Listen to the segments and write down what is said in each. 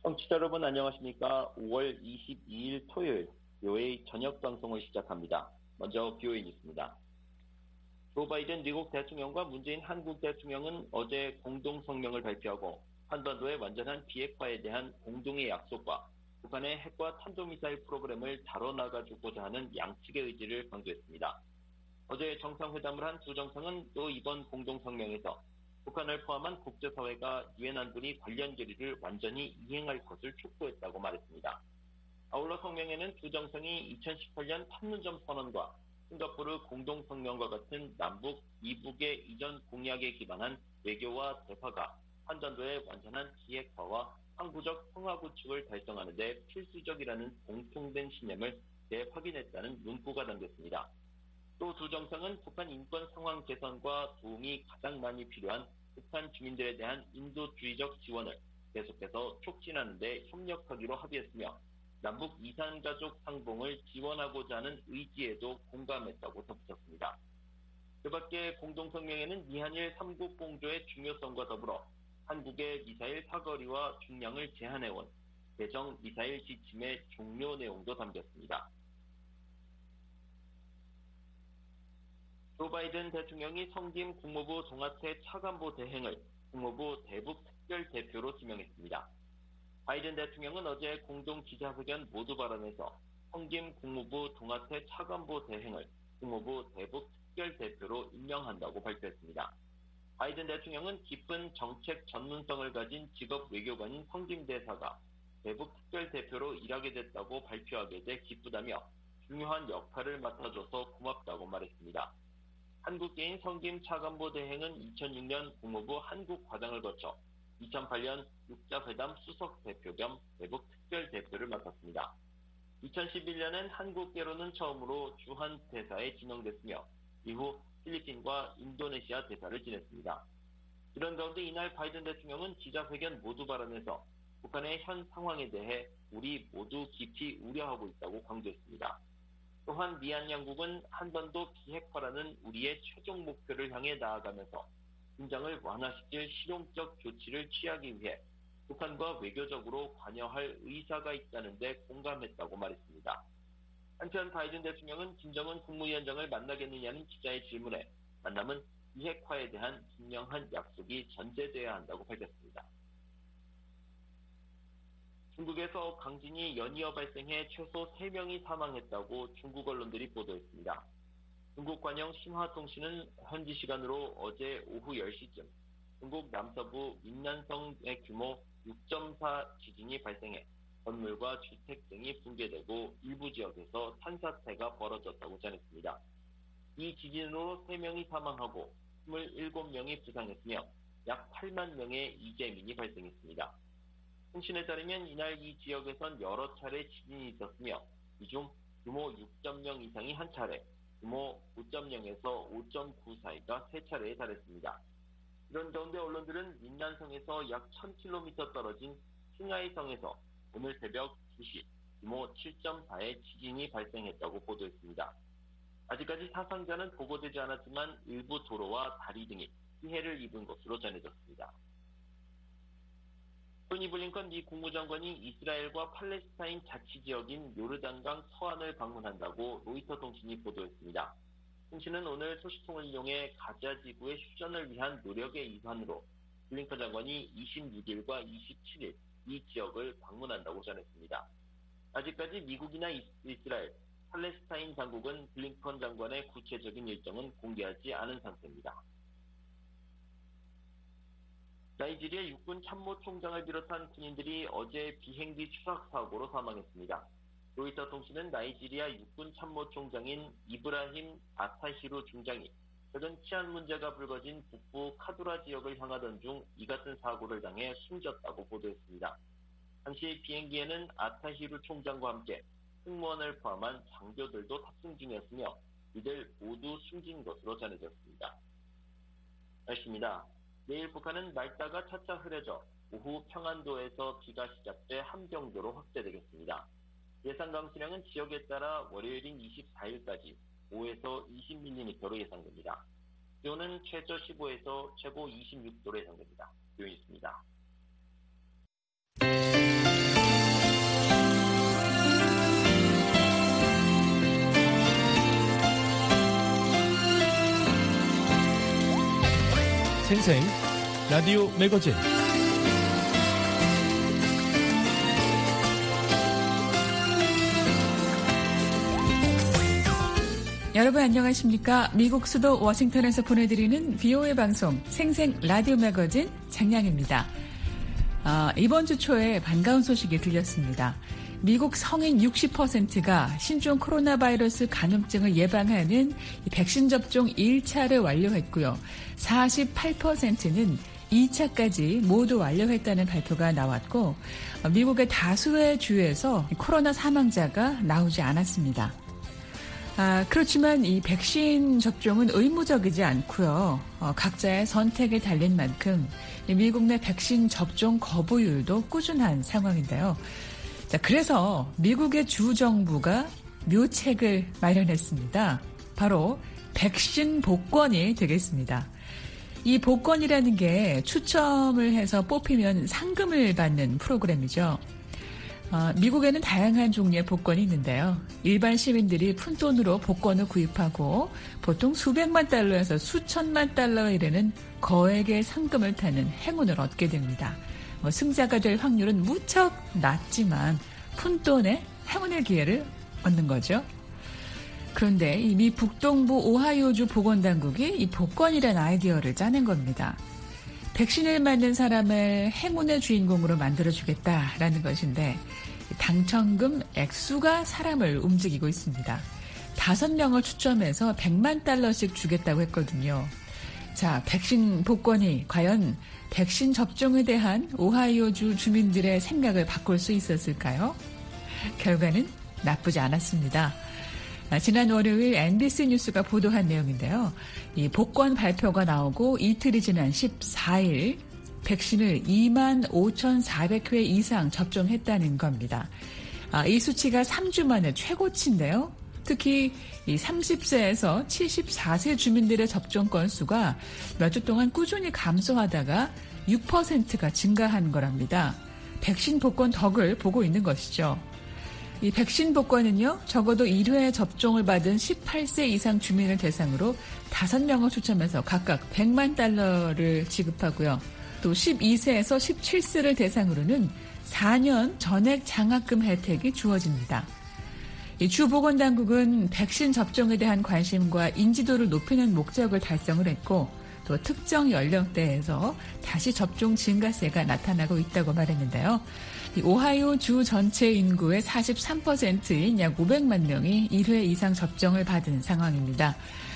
청취자 여러분 안녕하십니까? 5월 22일 토요일 뷰오의 저녁 방송을 시작합니다. 먼저 뷰오의 뉴스입니다. 조 바이든 미국 대통령과 문재인 한국 대통령은 어제 공동 성명을 발표하고 한반도의 완전한 비핵화에 대한 공동의 약속과 북한의 핵과 탄도미사일 프로그램을 다뤄나가주고자 하는 양측의 의지를 강조했습니다. 어제 정상회담을 한 두 정상은 또 이번 공동 성명에서 북한을 포함한 국제사회가 유엔 안보리 관련 결의를 완전히 이행할 것을 촉구했다고 말했습니다. 아울러 성명에는 두 정상이 2018년 판문점 선언과 싱가포르 공동성명과 같은 남북 이북의 이전 공약에 기반한 외교와 대화가 한반도의 완전한 비핵화와 항구적 평화 구축을 달성하는 데 필수적이라는 공통된 신념을 재확인했다는 문구가 담겼습니다. 또 두 정상은 북한 인권 상황 개선과 도움이 가장 많이 필요한 북한 주민들에 대한 인도주의적 지원을 계속해서 촉진하는 데 협력하기로 합의했으며 남북 이산가족 상봉을 지원하고자 하는 의지에도 공감했다고 덧붙였습니다. 그 밖에 공동성명에는 미한일 3국 공조의 중요성과 더불어 한국의 미사일 사거리와 중량을 제한해온 대정 미사일 지침의 종료 내용도 담겼습니다. 조 바이든 대통령이 성김 국무부 동아태 차관보 대행을 국무부 대북 특별 대표로 지명했습니다. 바이든 대통령은 어제 공동 기자회견 모두 발언에서 성김 국무부 동아태 차관보 대행을 국무부 대북 특별 대표로 임명한다고 발표했습니다. 바이든 대통령은 깊은 정책 전문성을 가진 직업 외교관인 성김 대사가 대북 특별 대표로 일하게 됐다고 발표하게 돼 기쁘다며 중요한 역할을 맡아줘서 고맙다고 말했습니다. 한국계인 성김 차관보 대행은 2006년 국무부 한국과장을 거쳐 2008년 육자회담 수석 대표 겸 대북 특별 대표를 맡았습니다. 2011년엔 한국계로는 처음으로 주한 대사에 지명됐으며 이후 필리핀과 인도네시아 대사를 지냈습니다. 이런 가운데 이날 바이든 대통령은 기자회견 모두 발언에서 북한의 현 상황에 대해 우리 모두 깊이 우려하고 있다고 강조했습니다. 또한 미얀 양국은 한반도 비핵화라는 우리의 최종 목표를 향해 나아가면서 긴장을 완화시킬 실용적 조치를 취하기 위해 북한과 외교적으로 관여할 의사가 있다는 데 공감했다고 말했습니다. 한편 바이든 대통령은 김정은 국무위원장을 만나겠느냐는 기자의 질문에 만남은 비핵화에 대한 분명한 약속이 전제돼야 한다고 밝혔습니다. 중국에서 강진이 연이어 발생해 최소 3명이 사망했다고 중국 언론들이 보도했습니다. 중국 관영 신화통신은 현지 시간으로 어제 오후 10시쯤 중국 남서부 민난성의 규모 6.4 지진이 발생해 건물과 주택 등이 붕괴되고 일부 지역에서 산사태가 벌어졌다고 전했습니다. 이 지진으로 3명이 사망하고 27명이 부상했으며 약 8만 명의 이재민이 발생했습니다. 통신에 따르면 이날 이 지역에선 여러 차례 지진이 있었으며 이 중 규모 6.0 이상이 한 차례, 규모 5.0에서 5.9 사이가 3차례에 달했습니다. 이런 가운데 언론들은 민난성에서 약 1000km 떨어진 칭하이성에서 오늘 새벽 2시 규모 7.4의 지진이 발생했다고 보도했습니다. 아직까지 사상자는 보고되지 않았지만 일부 도로와 다리 등이 피해를 입은 것으로 전해졌습니다. 토니 블링컨 미 국무장관이 이스라엘과 팔레스타인 자치지역인 요르단강 서안을 방문한다고 로이터 통신이 보도했습니다. 통신은 오늘 소식통을 이용해 가자 지구의 휴전을 위한 노력의 일환으로 블링컨 장관이 26일과 27일 이 지역을 방문한다고 전했습니다. 아직까지 미국이나 이스라엘, 팔레스타인 당국은 블링컨 장관의 구체적인 일정은 공개하지 않은 상태입니다. 나이지리아 육군 참모총장을 비롯한 군인들이 어제 비행기 추락 사고로 사망했습니다. 로이터 통신은 나이지리아 육군 참모총장인 이브라힘 아타히루 중장이 최근 치안 문제가 불거진 북부 카두라 지역을 향하던 중 이 같은 사고를 당해 숨졌다고 보도했습니다. 당시 비행기에는 아타히루 총장과 함께 승무원을 포함한 장교들도 탑승 중이었으며 이들 모두 숨진 것으로 전해졌습니다. 날씨입니다. 내일 북한은 맑다가 차차 흐려져 오후 평안도에서 비가 시작돼 함경도로 확대되겠습니다. 예상 강수량은 지역에 따라 월요일인 24일까지 5에서 20mm로 예상됩니다. 기온은 최저 15에서 최고 26도로 예상됩니다. 뷰오였습니다. 생생 라디오 매거진. 여러분 안녕하십니까? 미국 수도 워싱턴에서 보내드리는 VOA 방송 생생 라디오 매거진 장량입니다. 이번 주 초에 반가운 소식이 들렸습니다. 미국 성인 60%가 신종 코로나 바이러스 감염증을 예방하는 백신 접종 1차를 완료했고요. 48%는 2차까지 모두 완료했다는 발표가 나왔고, 미국의 다수의 주에서 코로나 사망자가 나오지 않았습니다. 그렇지만 이 백신 접종은 의무적이지 않고요. 각자의 선택에 달린 만큼 미국 내 백신 접종 거부율도 꾸준한 상황인데요. 자, 그래서 미국의 주 정부가 묘책을 마련했습니다. 바로 백신 복권이 되겠습니다. 이 복권이라는 게 추첨을 해서 뽑히면 상금을 받는 프로그램이죠. 미국에는 다양한 종류의 복권이 있는데요. 일반 시민들이 푼돈으로 복권을 구입하고 보통 수백만 달러에서 수천만 달러에 이르는 거액의 상금을 타는 행운을 얻게 됩니다. 승자가 될 확률은 무척 낮지만 푼돈의 행운의 기회를 얻는 거죠. 그런데 이미 북동부 오하이오주 보건당국이 이 복권이라는 아이디어를 짜낸 겁니다. 백신을 맞는 사람을 행운의 주인공으로 만들어주겠다라는 것인데 당첨금 액수가 사람을 움직이고 있습니다. 5명을 추첨해서 100만 달러씩 주겠다고 했거든요. 자, 백신 복권이 과연 백신 접종에 대한 오하이오주 주민들의 생각을 바꿀 수 있었을까요? 결과는 나쁘지 않았습니다. 지난 월요일 NBC 뉴스가 보도한 내용인데요. 이 복권 발표가 나오고 이틀이 지난 14일 백신을 25,400회 이상 접종했다는 겁니다. 이 수치가 3주 만에 최고치인데요. 특히 이 30세에서 74세 주민들의 접종 건수가 몇 주 동안 꾸준히 감소하다가 6%가 증가한 거랍니다. 백신 복권 덕을 보고 있는 것이죠. 이 백신 복권은요, 적어도 1회 접종을 받은 18세 이상 주민을 대상으로 5명을 추첨해서 각각 100만 달러를 지급하고요. 또 12세에서 17세를 대상으로는 4년 전액 장학금 혜택이 주어집니다. 이 주 보건당국은 백신 접종에 대한 관심과 인지도를 높이는 목적을 달성을 했고, 또 특정 연령대에서 다시 접종 증가세가 나타나고 있다고 말했는데요. 이 오하이오 주 전체 인구의 43%인 약 500만 명이 1회 이상 접종을 받은 상황입니다.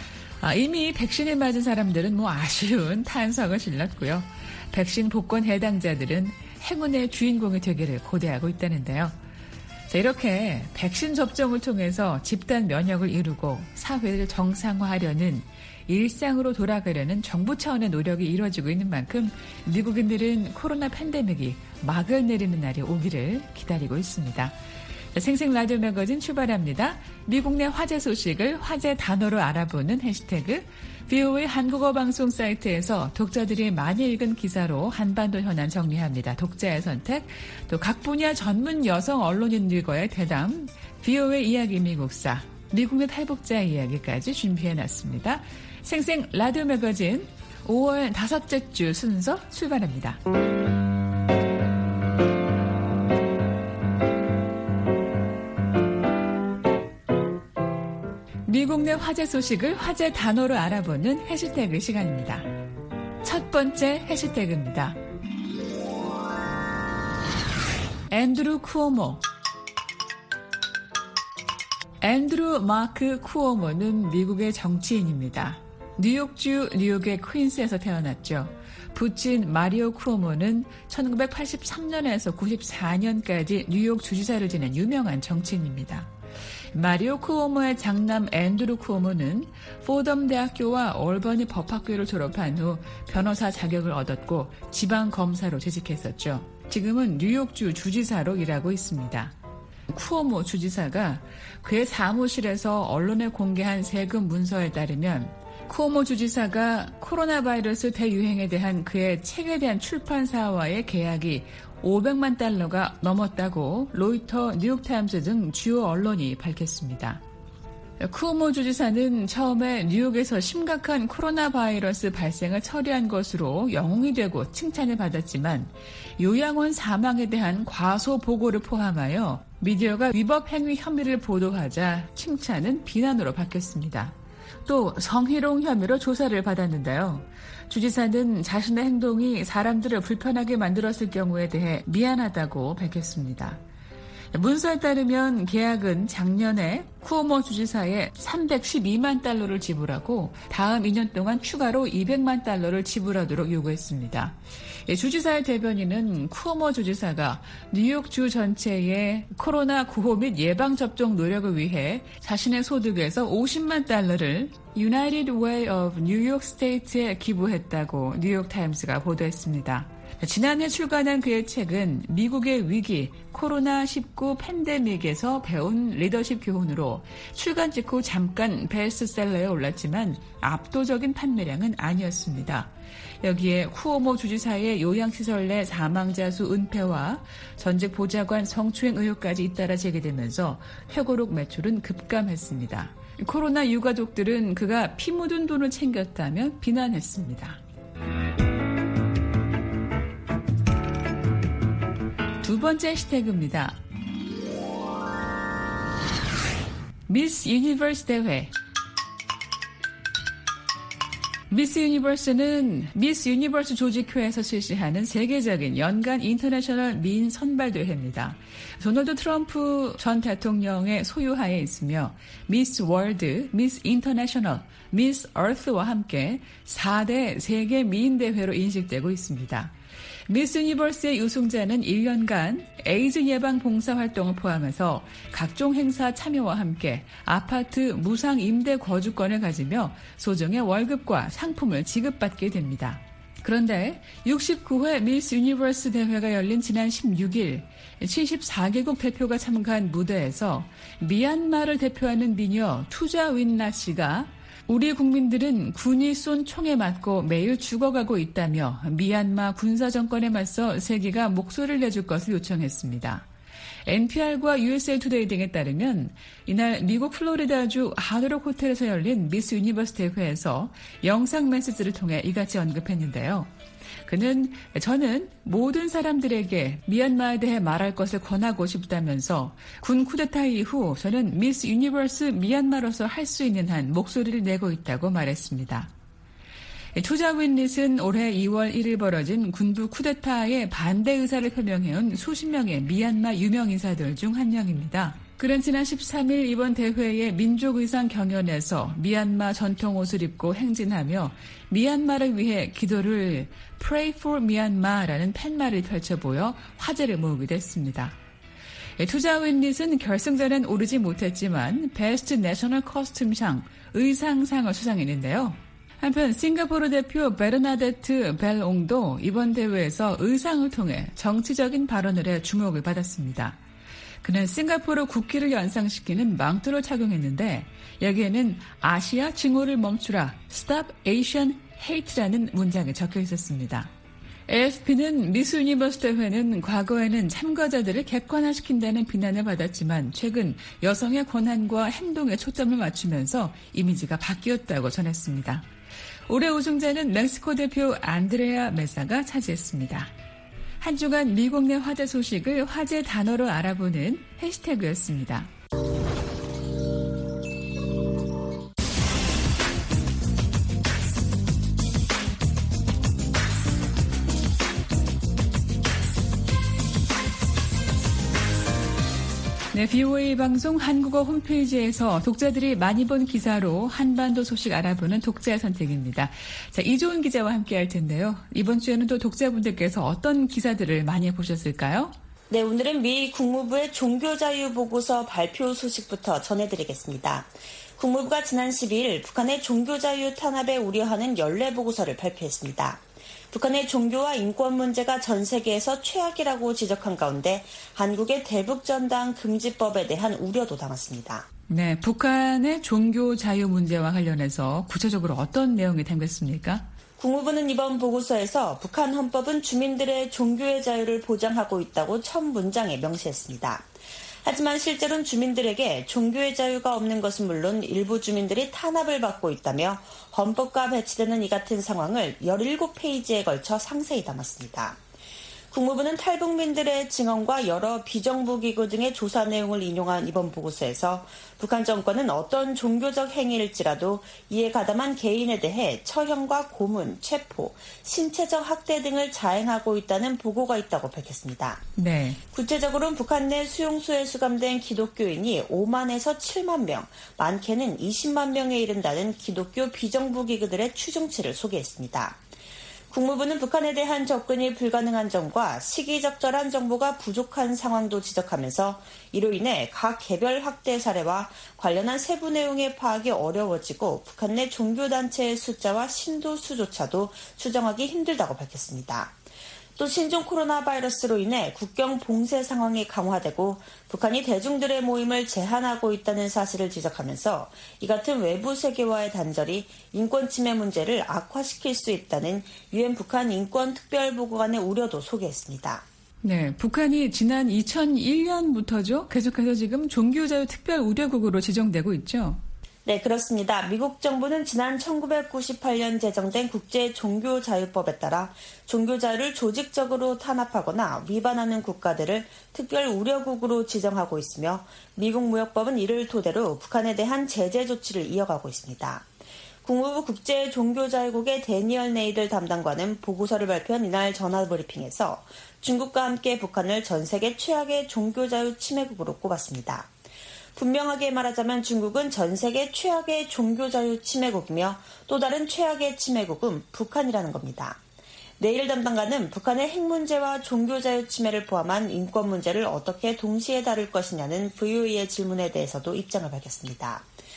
이미 백신을 맞은 사람들은 아쉬운 탄성을 질렀고요. 백신 복권 해당자들은 행운의 주인공이 되기를 고대하고 있다는데요. 자, 이렇게 백신 접종을 통해서 집단 면역을 이루고 사회를 정상화하려는 일상으로 돌아가려는 정부 차원의 노력이 이루어지고 있는 만큼 미국인들은 코로나 팬데믹이 막을 내리는 날이 오기를 기다리고 있습니다. 생생 라디오 매거진 출발합니다. 미국 내 화제 소식을 화제 단어로 알아보는 해시태그 VOA 한국어 방송 사이트에서 독자들이 많이 읽은 기사로 한반도 현안 정리합니다. 독자의 선택, 또 각 분야 전문 여성 언론인들과의 대담, VOA 이야기 미국사, 미국 내 탈북자 이야기까지 준비해놨습니다. 생생 라디오 매거진 5월 5째 주 순서 출발합니다. 미국 내 화제 소식을 화제 단어로 알아보는 해시태그 시간입니다. 첫 번째 해시태그입니다. 앤드루 쿠오모. 앤드루 마크 쿠오모는 미국의 정치인입니다. 뉴욕주 뉴욕의 퀸스에서 태어났죠. 부친 마리오 쿠오모는 1983년에서 94년까지 뉴욕 주지사를 지낸 유명한 정치인입니다. 마리오 쿠오모의 장남 앤드루 쿠오모는 포덤 대학교와 올버니 법학교를 졸업한 후 변호사 자격을 얻었고 지방 검사로 재직했었죠. 지금은 뉴욕주 주지사로 일하고 있습니다. 쿠오모 주지사가 그의 사무실에서 언론에 공개한 세금 문서에 따르면 쿠오모 주지사가 코로나 바이러스 대유행에 대한 그의 책에 대한 출판사와의 계약이 500만 달러가 넘었다고 로이터, 뉴욕타임스 등 주요 언론이 밝혔습니다. 쿠오모 주지사는 처음에 뉴욕에서 심각한 코로나 바이러스 발생을 처리한 것으로 영웅이 되고 칭찬을 받았지만 요양원 사망에 대한 과소 보고를 포함하여 미디어가 위법 행위 혐의를 보도하자 칭찬은 비난으로 바뀌었습니다. 또 성희롱 혐의로 조사를 받았는데요. 주지사는 자신의 행동이 사람들을 불편하게 만들었을 경우에 대해 미안하다고 밝혔습니다. 문서에 따르면 계약은 작년에 쿠오모 주지사에 312만 달러를 지불하고 다음 2년 동안 추가로 200만 달러를 지불하도록 요구했습니다. 주지사의 대변인은 쿠오모 주지사가 뉴욕주 전체의 코로나 구호 및 예방접종 노력을 위해 자신의 소득에서 50만 달러를 United Way of New York State에 기부했다고 뉴욕타임스가 보도했습니다. 지난해 출간한 그의 책은 미국의 위기, 코로나19 팬데믹에서 배운 리더십 교훈으로 출간 직후 잠깐 베스트셀러에 올랐지만 압도적인 판매량은 아니었습니다. 여기에 쿠오모 주지사의 요양시설 내 사망자 수 은폐와 전직 보좌관 성추행 의혹까지 잇따라 제기되면서 회고록 매출은 급감했습니다. 코로나 유가족들은 그가 피 묻은 돈을 챙겼다며 비난했습니다. 두 번째 해시태그입니다. 미스 유니버스 대회. 미스 유니버스는 미스 유니버스 조직회에서 실시하는 세계적인 연간 인터내셔널 미인 선발대회입니다. 도널드 트럼프 전 대통령의 소유하에 있으며 미스 월드, 미스 인터내셔널, 미스 어스와 함께 4대 세계 미인 대회로 인식되고 있습니다. 미스 유니버스의 우승자는 1년간 에이즈 예방 봉사 활동을 포함해서 각종 행사 참여와 함께 아파트 무상 임대 거주권을 가지며 소정의 월급과 상품을 지급받게 됩니다. 그런데 69회 미스 유니버스 대회가 열린 지난 16일 74개국 대표가 참가한 무대에서 미얀마를 대표하는 미녀 투자 윈나 씨가 우리 국민들은 군이 쏜 총에 맞고 매일 죽어가고 있다며 미얀마 군사정권에 맞서 세계가 목소리를 내줄 것을 요청했습니다. NPR과 USA 투데이 등에 따르면 이날 미국 플로리다주 하드록 호텔에서 열린 미스 유니버스 대회에서 영상 메시지를 통해 이같이 언급했는데요. 그는 저는 모든 사람들에게 미얀마에 대해 말할 것을 권하고 싶다면서 군 쿠데타 이후 저는 미스 유니버스 미얀마로서 할 수 있는 한 목소리를 내고 있다고 말했습니다. 투자 윈릿은 올해 2월 1일 벌어진 군부 쿠데타에 반대 의사를 표명해온 수십 명의 미얀마 유명 인사들 중 한 명입니다. 그는 지난 13일 이번 대회의 민족의상 경연에서 미얀마 전통 옷을 입고 행진하며 미얀마를 위해 기도를 Pray for Myanmar라는 팻말을 펼쳐 보여 화제를 모으기도 했습니다. 투자 윈릿은 결승전엔 오르지 못했지만 베스트 내셔널 커스튬상 의상상을 수상했는데요. 한편 싱가포르 대표 베르나데트 벨옹도 이번 대회에서 의상을 통해 정치적인 발언을 해 주목을 받았습니다. 그는 싱가포르 국기를 연상시키는 망토를 착용했는데 여기에는 아시아 증오를 멈추라 Stop Asian Hate라는 문장이 적혀 있었습니다. AFP는 미스 유니버스 대회는 과거에는 참가자들을 객관화시킨다는 비난을 받았지만 최근 여성의 권한과 행동에 초점을 맞추면서 이미지가 바뀌었다고 전했습니다. 올해 우승자는 멕시코 대표 안드레아 메사가 차지했습니다. 한 주간 미국 내 화제 소식을 화제 단어로 알아보는 해시태그였습니다. 네, VOA 방송 한국어 홈페이지에서 독자들이 많이 본 기사로 한반도 소식 알아보는 독자의 선택입니다. 자, 이조은 기자와 함께 할 텐데요. 이번 주에는 또 독자분들께서 어떤 기사들을 많이 보셨을까요? 네, 오늘은 미 국무부의 종교자유 보고서 발표 소식부터 전해드리겠습니다. 국무부가 지난 12일 북한의 종교자유 탄압에 우려하는 연례 보고서를 발표했습니다. 북한의 종교와 인권 문제가 전 세계에서 최악이라고 지적한 가운데 한국의 대북전당 금지법에 대한 우려도 담았습니다. 네, 북한의 종교 자유 문제와 관련해서 구체적으로 어떤 내용이 담겼습니까? 국무부는 이번 보고서에서 북한 헌법은 주민들의 종교의 자유를 보장하고 있다고 첫 문장에 명시했습니다. 하지만 실제로는 주민들에게 종교의 자유가 없는 것은 물론 일부 주민들이 탄압을 받고 있다며 헌법과 배치되는 이 같은 상황을 17페이지에 걸쳐 상세히 담았습니다. 국무부는 탈북민들의 증언과 여러 비정부 기구 등의 조사 내용을 인용한 이번 보고서에서 북한 정권은 어떤 종교적 행위일지라도 이에 가담한 개인에 대해 처형과 고문, 체포, 신체적 학대 등을 자행하고 있다는 보고가 있다고 밝혔습니다. 네. 구체적으로는 북한 내 수용소에 수감된 기독교인이 5만에서 7만 명, 많게는 20만 명에 이른다는 기독교 비정부 기구들의 추정치를 소개했습니다. 국무부는 북한에 대한 접근이 불가능한 점과 시기적절한 정보가 부족한 상황도 지적하면서 이로 인해 각 개별 학대 사례와 관련한 세부 내용의 파악이 어려워지고 북한 내 종교단체의 숫자와 신도수조차도 추정하기 힘들다고 밝혔습니다. 또 신종 코로나 바이러스로 인해 국경 봉쇄 상황이 강화되고 북한이 대중들의 모임을 제한하고 있다는 사실을 지적하면서 이 같은 외부 세계와의 단절이 인권 침해 문제를 악화시킬 수 있다는 유엔 북한 인권특별보고관의 우려도 소개했습니다. 네, 북한이 지난 2001년부터죠. 계속해서 지금 종교자유 특별우려국으로 지정되고 있죠. 네, 그렇습니다. 미국 정부는 지난 1998년 제정된 국제종교자유법에 따라 종교자유를 조직적으로 탄압하거나 위반하는 국가들을 특별 우려국으로 지정하고 있으며 미국 무역법은 이를 토대로 북한에 대한 제재 조치를 이어가고 있습니다. 국무부 국제종교자유국의 데니얼 네이들 담당관은 보고서를 발표한 이날 전화브리핑에서 중국과 함께 북한을 전 세계 최악의 종교자유 침해국으로 꼽았습니다. 분명하게 말하자면 중국은 전 세계 최악의 종교자유 침해국이며 또 다른 최악의 침해국은 북한이라는 겁니다. 네일 담당관은 북한의 핵 문제와 종교자유 침해를 포함한 인권 문제를 어떻게 동시에 다룰 것이냐는 VOA의 질문에 대해서도 입장을 밝혔습니다.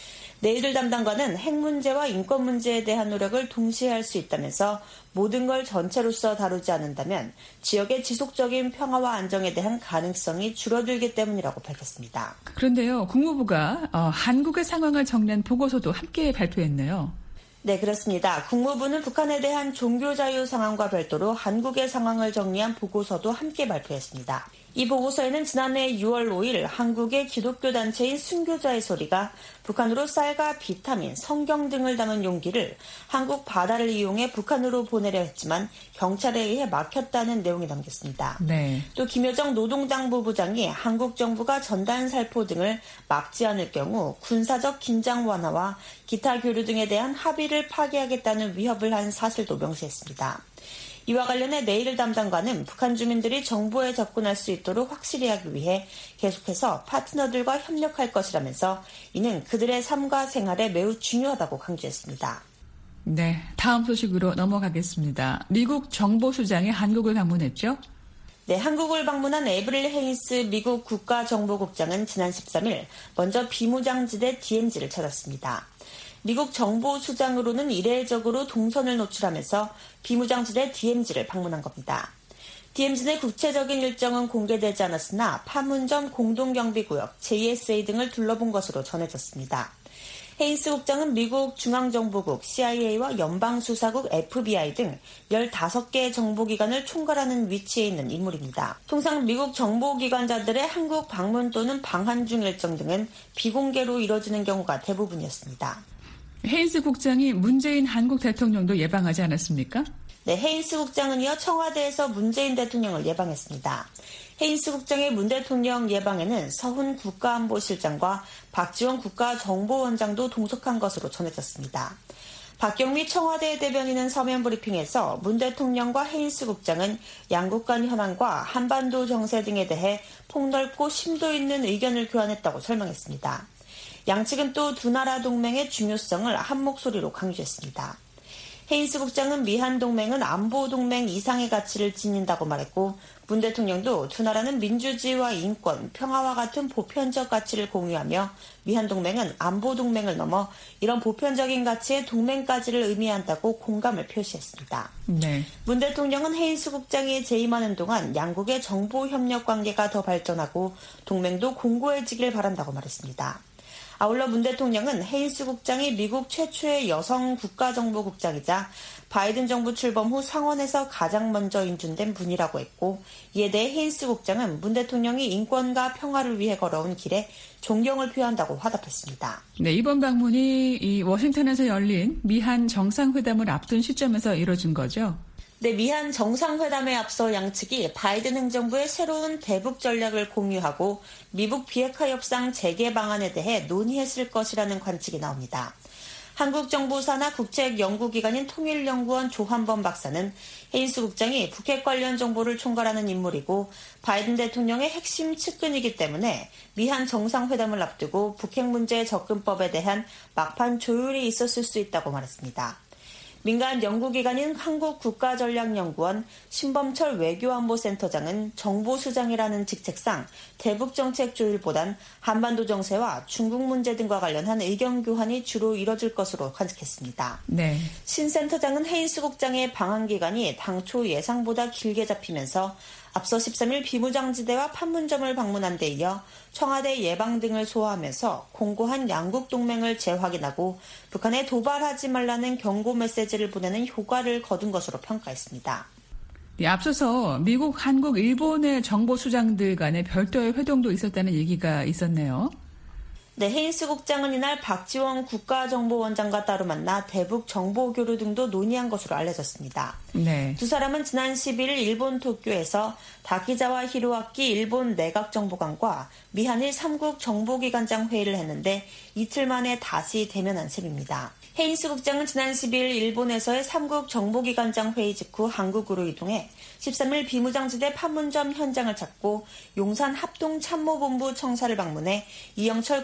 네일 담당관은 핵 문제와 인권 문제에 대한 노력을 동시에 할 수 있다면서 모든 걸 전체로서 다루지 않는다면 지역의 지속적인 평화와 안정에 대한 가능성이 줄어들기 때문이라고 밝혔습니다. 그런데요, 국무부가 한국의 상황을 정리한 보고서도 함께 발표했네요. 네, 그렇습니다. 국무부는 북한에 대한 종교자유 상황과 별도로 한국의 상황을 정리한 보고서도 함께 발표했습니다. 이 보고서에는 지난해 6월 5일 한국의 기독교 단체인 순교자의 소리가 북한으로 쌀과 비타민, 성경 등을 담은 용기를 한국 바다를 이용해 북한으로 보내려 했지만 경찰에 의해 막혔다는 내용이 담겼습니다. 네. 또 김여정 노동당 부부장이 한국 정부가 전단 살포 등을 막지 않을 경우 군사적 긴장 완화와 기타 교류 등에 대한 합의를 파기하겠다는 위협을 한 사실도 명시했습니다. 이와 관련해 네일 담당관은 북한 주민들이 정보에 접근할 수 있도록 확실히 하기 위해 계속해서 파트너들과 협력할 것이라면서 이는 그들의 삶과 생활에 매우 중요하다고 강조했습니다. 네, 다음 소식으로 넘어가겠습니다. 미국 정보수장이 한국을 방문했죠? 네, 한국을 방문한 에브릴 헤인스 미국 국가정보국장은 지난 13일 먼저 비무장지대 DMZ를 찾았습니다. 미국 정보수장으로는 이례적으로 동선을 노출하면서 비무장지대 DMZ를 방문한 겁니다. DMZ 내 구체적인 일정은 공개되지 않았으나 파문점 공동경비구역, JSA 등을 둘러본 것으로 전해졌습니다. 헤인스 국장은 미국 중앙정보국, CIA와 연방수사국 FBI 등 15개의 정보기관을 총괄하는 위치에 있는 인물입니다. 통상 미국 정보기관자들의 한국 방문 또는 방한 중 일정 등은 비공개로 이뤄지는 경우가 대부분이었습니다. 헤인스 국장이 문재인 한국 대통령도 예방하지 않았습니까? 네, 헤인스 국장은 이어 청와대에서 문재인 대통령을 예방했습니다. 헤인스 국장의 문 대통령 예방에는 서훈 국가안보실장과 박지원 국가정보원장도 동석한 것으로 전해졌습니다. 박경미 청와대 대변인은 서면 브리핑에서 문 대통령과 헤인스 국장은 양국 간 현안과 한반도 정세 등에 대해 폭넓고 심도 있는 의견을 교환했다고 설명했습니다. 양측은 또 두 나라 동맹의 중요성을 한 목소리로 강조했습니다. 헤인스 국장은 미한 동맹은 안보 동맹 이상의 가치를 지닌다고 말했고 문 대통령도 두 나라는 민주주의와 인권, 평화와 같은 보편적 가치를 공유하며 미한 동맹은 안보 동맹을 넘어 이런 보편적인 가치의 동맹까지를 의미한다고 공감을 표시했습니다. 네. 문 대통령은 헤인스 국장이 재임하는 동안 양국의 정보 협력 관계가 더 발전하고 동맹도 공고해지길 바란다고 말했습니다. 아울러 문 대통령은 헤인스 국장이 미국 최초의 여성 국가정보국장이자 바이든 정부 출범 후 상원에서 가장 먼저 인준된 분이라고 했고, 이에 대해 헤인스 국장은 문 대통령이 인권과 평화를 위해 걸어온 길에 존경을 표한다고 화답했습니다. 네, 이번 방문이 이 워싱턴에서 열린 미한 정상회담을 앞둔 시점에서 이뤄진 거죠? 네, 미한 정상회담에 앞서 양측이 바이든 행정부의 새로운 대북 전략을 공유하고 미북 비핵화 협상 재개 방안에 대해 논의했을 것이라는 관측이 나옵니다. 한국 정부 산하 국책 연구기관인 통일연구원 조한범 박사는 헤인스 국장이 북핵 관련 정보를 총괄하는 인물이고 바이든 대통령의 핵심 측근이기 때문에 미한 정상회담을 앞두고 북핵 문제 접근법에 대한 막판 조율이 있었을 수 있다고 말했습니다. 민간 연구기관인 한국국가전략연구원 신범철 외교안보센터장은 정보수장이라는 직책상 대북정책 조율보단 한반도 정세와 중국 문제 등과 관련한 의견 교환이 주로 이뤄질 것으로 관측했습니다. 네. 신 센터장은 헤인스 국장의 방한 기간이 당초 예상보다 길게 잡히면서 앞서 13일 비무장지대와 판문점을 방문한 데 이어 청와대 예방 등을 소화하면서 공고한 양국 동맹을 재확인하고 북한에 도발하지 말라는 경고 메시지를 보내는 효과를 거둔 것으로 평가했습니다. 네, 앞서서 미국, 한국, 일본의 정보수장들 간의 별도의 회동도 있었다는 얘기가 있었네요. 네, 헤인스 국장은 이날 박지원 국가정보원장과 따로 만나 대북 정보교류 등도 논의한 것으로 알려졌습니다. 네. 두 사람은 지난 11일 일본 도쿄에서 다키자와 히로아키 일본 내각정보관과 미한일 3국 정보기관장 회의를 했는데 이틀 만에 다시 대면한 셈입니다. 헤인스 국장은 지난 12일 일본에서의 3국 정보기관장 회의 직후 한국으로 이동해 13일 비무장지대 판문점 현장을 찾고 용산 합동참모본부 청사를 방문해 이영철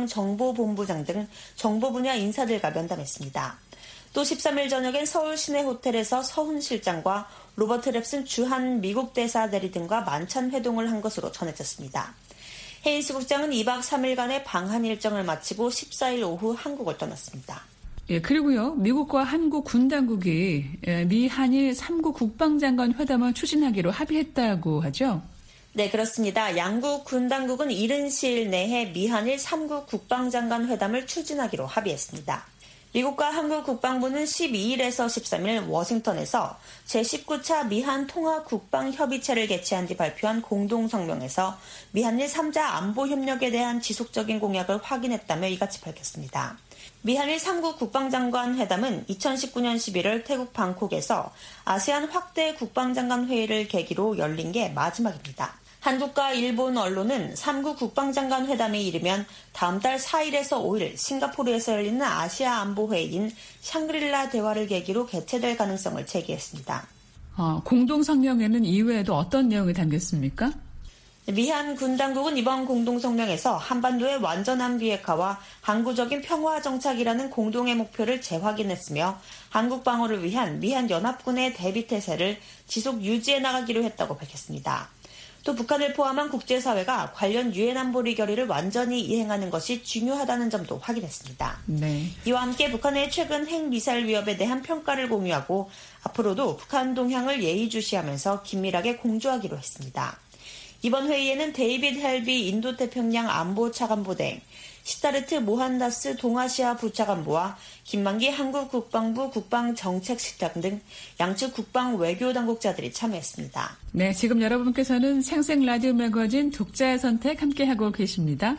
국방정보본부장 등 정보 분야 인사들과 면담했습니다. 또 13일 저녁엔 서울 시내 호텔에서 서훈 실장과 로버트 랩슨 주한 미국 대사 대리 등과 만찬 회동을 한 것으로 전해졌습니다. 헤인스 국장은 2박 3일간의 방한 일정을 마치고 14일 오후 한국을 떠났습니다. 예, 그리고요, 미국과 한국 군 당국이 미 한일 3국 국방장관 회담을 추진하기로 합의했다고 하죠? 네, 그렇습니다. 양국 군 당국은 이른 시일 내에 미 한일 3국 국방장관 회담을 추진하기로 합의했습니다. 미국과 한국 국방부는 12일에서 13일 워싱턴에서 제19차 미한 통합국방협의체를 개최한 뒤 발표한 공동성명에서 미한일 3자 안보협력에 대한 지속적인 공약을 확인했다며 이같이 밝혔습니다. 미한일 3국 국방장관 회담은 2019년 11월 태국 방콕에서 아세안 확대 국방장관 회의를 계기로 열린 게 마지막입니다. 한국과 일본 언론은 3국 국방장관 회담이 이르면 다음 달 4일에서 5일 싱가포르에서 열리는 아시아 안보회의인 샹그릴라 대화를 계기로 개최될 가능성을 제기했습니다. 공동성명에는 이외에도 어떤 내용이 담겼습니까? 미한 군 당국은 이번 공동성명에서 한반도의 완전한 비핵화와 항구적인 평화 정착이라는 공동의 목표를 재확인했으며 한국 방어를 위한 미한 연합군의 대비 태세를 지속 유지해 나가기로 했다고 밝혔습니다. 또 북한을 포함한 국제사회가 관련 유엔 안보리 결의를 완전히 이행하는 것이 중요하다는 점도 확인했습니다. 네. 이와 함께 북한의 최근 핵미사일 위협에 대한 평가를 공유하고 앞으로도 북한 동향을 예의주시하면서 긴밀하게 공조하기로 했습니다. 이번 회의에는 데이빗 헬비 인도태평양 안보차관보대행, 시타르트 모한다스 동아시아 부차관보와 김만기 한국 국방부 국방정책실장 등 양측 국방 외교 당국자들이 참여했습니다. 네, 지금 여러분께서는 생생 라디오 매거진 독자의 선택 함께하고 계십니다.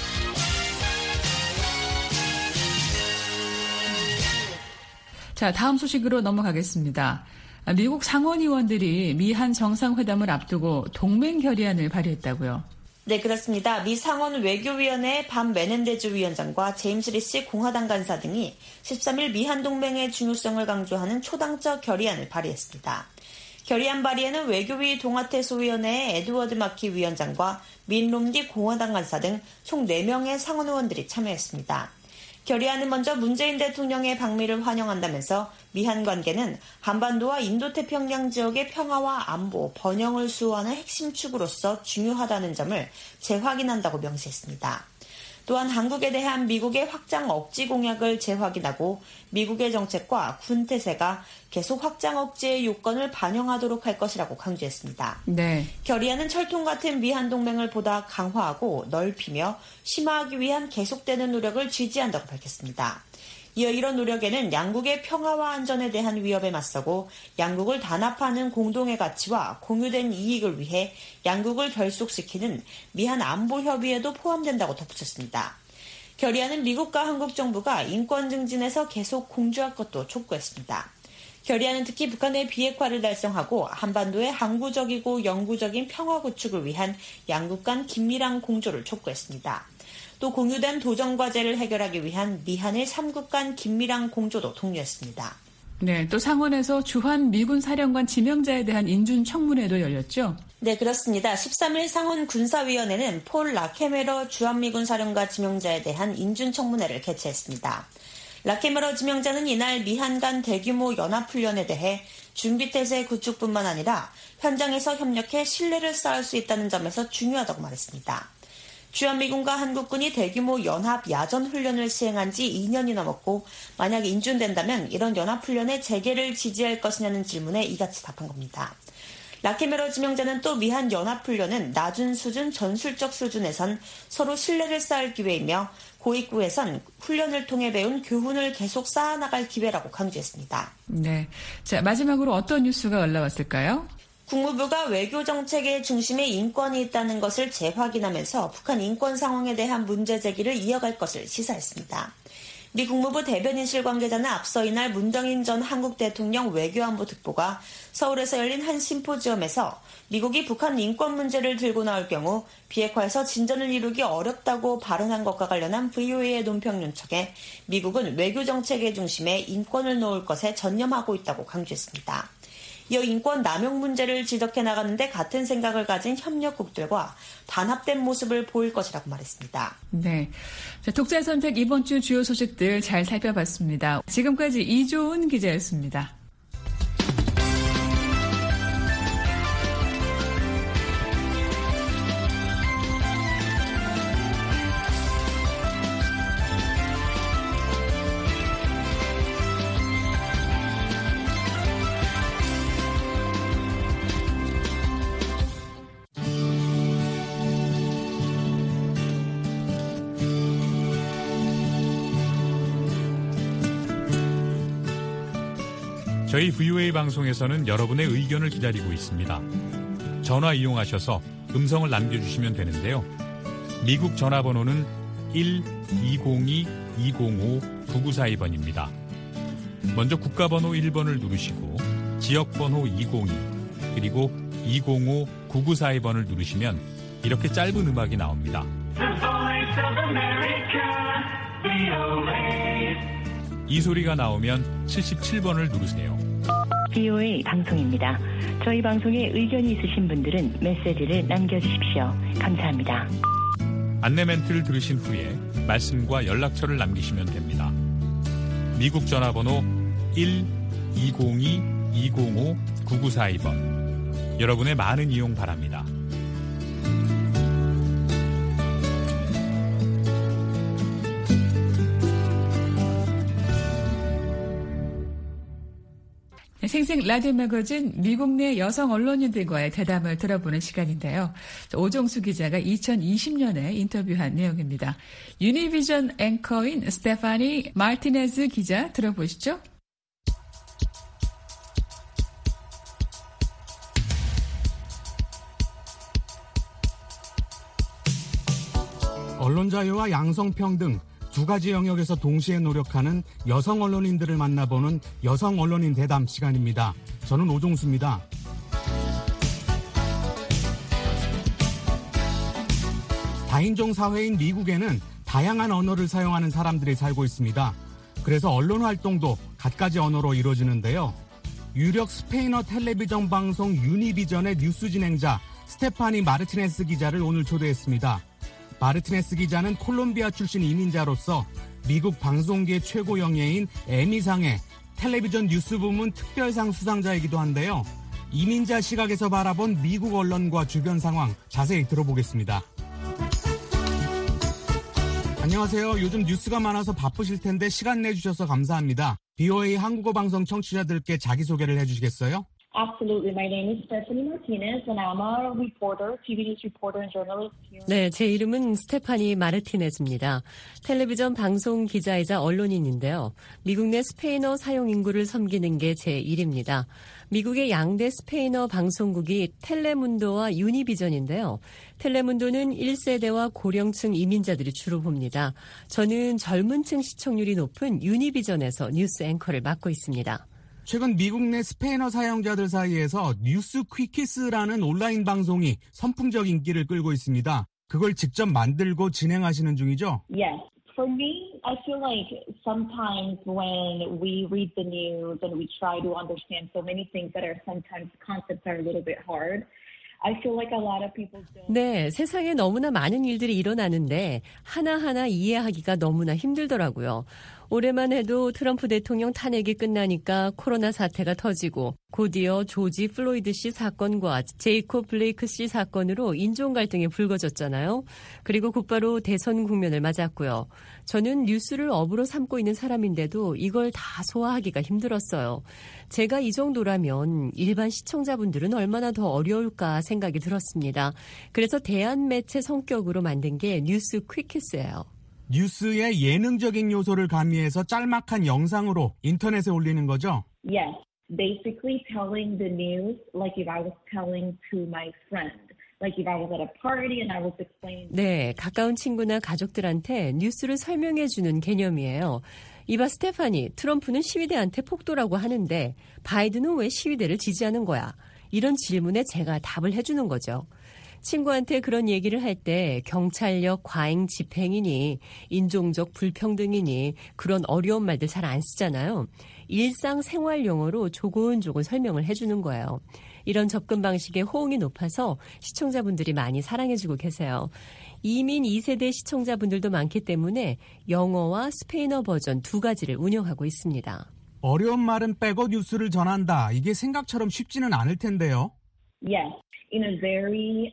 자, 다음 소식으로 넘어가겠습니다. 미국 상원의원들이 미한 정상회담을 앞두고 동맹 결의안을 발의했다고요. 네, 그렇습니다. 미 상원 외교위원회 반 메넨데즈 위원장과 제임스 리시 공화당 간사 등이 13일 미한 동맹의 중요성을 강조하는 초당적 결의안을 발의했습니다. 결의안 발의에는 외교위 동아태소위원회의 에드워드 마키 위원장과 민 롬니 공화당 간사 등 총 4명의 상원 의원들이 참여했습니다. 결의안은 먼저 문재인 대통령의 방미를 환영한다면서 미한 관계는 한반도와 인도태평양 지역의 평화와 안보, 번영을 수호하는 핵심 축으로서 중요하다는 점을 재확인한다고 명시했습니다. 또한 한국에 대한 미국의 확장 억지 공약을 재확인하고 미국의 정책과 군 태세가 계속 확장 억제의 요건을 반영하도록 할 것이라고 강조했습니다. 네. 결의안은 철통 같은 미한 동맹을 보다 강화하고 넓히며 심화하기 위한 계속되는 노력을 지지한다고 밝혔습니다. 이어 이런 노력에는 양국의 평화와 안전에 대한 위협에 맞서고 양국을 단합하는 공동의 가치와 공유된 이익을 위해 양국을 결속시키는 미한 안보협의에도 포함된다고 덧붙였습니다. 결의안은 미국과 한국 정부가 인권 증진에서 계속 공조할 것도 촉구했습니다. 결의안은 특히 북한의 비핵화를 달성하고 한반도의 항구적이고 영구적인 평화 구축을 위한 양국 간 긴밀한 공조를 촉구했습니다. 또 공유된 도전과제를 해결하기 위한 미한일 3국 간 긴밀한 공조도 독려했습니다. 네, 또 상원에서 주한 미군 사령관 지명자에 대한 인준 청문회도 열렸죠? 네, 그렇습니다. 13일 상원 군사위원회는 폴 라케메러 주한미군 사령관 지명자에 대한 인준 청문회를 개최했습니다. 라케메러 지명자는 이날 미한 간 대규모 연합훈련에 대해 준비태세 구축뿐만 아니라 현장에서 협력해 신뢰를 쌓을 수 있다는 점에서 중요하다고 말했습니다. 주한미군과 한국군이 대규모 연합 야전훈련을 시행한 지 2년이 넘었고 만약 인준된다면 이런 연합훈련의 재개를 지지할 것이냐는 질문에 이같이 답한 겁니다. 라케메러 지명자는 또 미한 연합훈련은 낮은 수준 전술적 수준에선 서로 신뢰를 쌓을 기회이며 고위구에선 훈련을 통해 배운 교훈을 계속 쌓아나갈 기회라고 강조했습니다. 네, 자 마지막으로 어떤 뉴스가 올라왔을까요? 국무부가 외교 정책의 중심에 인권이 있다는 것을 재확인하면서 북한 인권 상황에 대한 문제 제기를 이어갈 것을 시사했습니다. 미 국무부 대변인실 관계자는 앞서 이날 문정인 전 한국 대통령 외교안보 특보가 서울에서 열린 한 심포지엄에서 미국이 북한 인권 문제를 들고 나올 경우 비핵화에서 진전을 이루기 어렵다고 발언한 것과 관련한 VOA의 논평 윤척에 미국은 외교 정책의 중심에 인권을 놓을 것에 전념하고 있다고 강조했습니다. 이어 인권 남용 문제를 지적해 나가는데 같은 생각을 가진 협력국들과 단합된 모습을 보일 것이라고 말했습니다. 네, 자, 독자의 선택 이번 주 주요 소식들 잘 살펴봤습니다. 지금까지 이조은 기자였습니다. 저희 VOA 방송에서는 여러분의 의견을 기다리고 있습니다. 전화 이용하셔서 음성을 남겨주시면 되는데요. 미국 전화번호는 1-202-205-9942번입니다. 먼저 국가번호 1번을 누르시고 지역번호 202 그리고 205-9942번을 누르시면 이렇게 짧은 음악이 나옵니다. 이 소리가 나오면 77번을 누르세요. VOA 방송입니다. 저희 방송에 의견이 있으신 분들은 메시지를 남겨주십시오. 감사합니다. 안내 멘트를 들으신 후에 말씀과 연락처를 남기시면 됩니다. 미국 전화번호 1-202-205-9942번. 여러분의 많은 이용 바랍니다. 생생 라디오 매거진 미국 내 여성 언론인들과의 대담을 들어보는 시간인데요. 오정수 기자가 2020년에 인터뷰한 내용입니다. 유니비전 앵커인 스테파니 마르티네즈 기자 들어보시죠. 언론 자유와 양성평등 두 가지 영역에서 동시에 노력하는 여성 언론인들을 만나보는 여성 언론인 대담 시간입니다. 저는 오종수입니다. 다인종 사회인 미국에는 다양한 언어를 사용하는 사람들이 살고 있습니다. 그래서 언론 활동도 갖가지 언어로 이루어지는데요. 유력 스페인어 텔레비전 방송 유니비전의 뉴스 진행자 스테파니 마르티네스 기자를 오늘 초대했습니다. 마르티네스 기자는 콜롬비아 출신 이민자로서 미국 방송계 최고 영예인 에미상의 텔레비전 뉴스 부문 특별상 수상자이기도 한데요. 이민자 시각에서 바라본 미국 언론과 주변 상황 자세히 들어보겠습니다. 안녕하세요. 요즘 뉴스가 많아서 바쁘실 텐데 시간 내주셔서 감사합니다. VOA 한국어 방송 청취자들께 자기소개를 해주시겠어요? Absolutely. My name is Stephanie Martinez, and I'm a reporter, TV news reporter and journalist here. 네, 제 이름은 스테파니 마르티네즈입니다. 텔레비전 방송 기자이자 언론인인데요. 미국 내 스페인어 사용 인구를 섬기는 게 제 일입니다. 미국의 양대 스페인어 방송국이 텔레문도와 유니비전인데요. 텔레문도는 1세대와 고령층 이민자들이 주로 봅니다. 저는 젊은 층 시청률이 높은 유니비전에서 뉴스 앵커를 맡고 있습니다. 최근 미국 내 스페인어 사용자들 사이에서 뉴스 퀴키스라는 온라인 방송이 선풍적 인기를 끌고 있습니다. 그걸 직접 만들고 진행하시는 중이죠? Yes. For me, I feel like sometimes when we read the news and we try to understand so many things that are sometimes concepts are a little bit hard. I feel like a lot of people don't. 네, 세상에 너무나 많은 일들이 일어나는데 하나하나 이해하기가 너무나 힘들더라고요. 올해만 해도 트럼프 대통령 탄핵이 끝나니까 코로나 사태가 터지고 곧이어 조지 플로이드 씨 사건과 제이콥 블레이크 씨 사건으로 인종 갈등이 불거졌잖아요. 그리고 곧바로 대선 국면을 맞았고요. 저는 뉴스를 업으로 삼고 있는 사람인데도 이걸 다 소화하기가 힘들었어요. 제가 이 정도라면 일반 시청자분들은 얼마나 더 어려울까 생각이 들었습니다. 그래서 대한매체 성격으로 만든 게 뉴스 퀴키스예요. 뉴스의 예능적인 요소를 가미해서 짤막한 영상으로 인터넷에 올리는 거죠? Yes. Basically telling the news like if I was telling to my friend. Like if I was at a party and I was explaining. 네, 가까운 친구나 가족들한테 뉴스를 설명해주는 개념이에요. 이봐 스테파니, 트럼프는 시위대한테 폭도라고 하는데 바이든은 왜 시위대를 지지하는 거야? 이런 질문에 제가 답을 해주는 거죠. 친구한테 그런 얘기를 할 때 경찰력 과잉 집행이니 인종적 불평등이니 그런 어려운 말들 잘 안 쓰잖아요. 일상생활 용어로 조곤조곤 설명을 해주는 거예요. 이런 접근 방식에 호응이 높아서 시청자분들이 많이 사랑해주고 계세요. 이민 2세대 시청자분들도 많기 때문에 영어와 스페인어 버전 두 가지를 운영하고 있습니다. 어려운 말은 빼고 뉴스를 전한다. 이게 생각처럼 쉽지는 않을 텐데요. Yes. In a very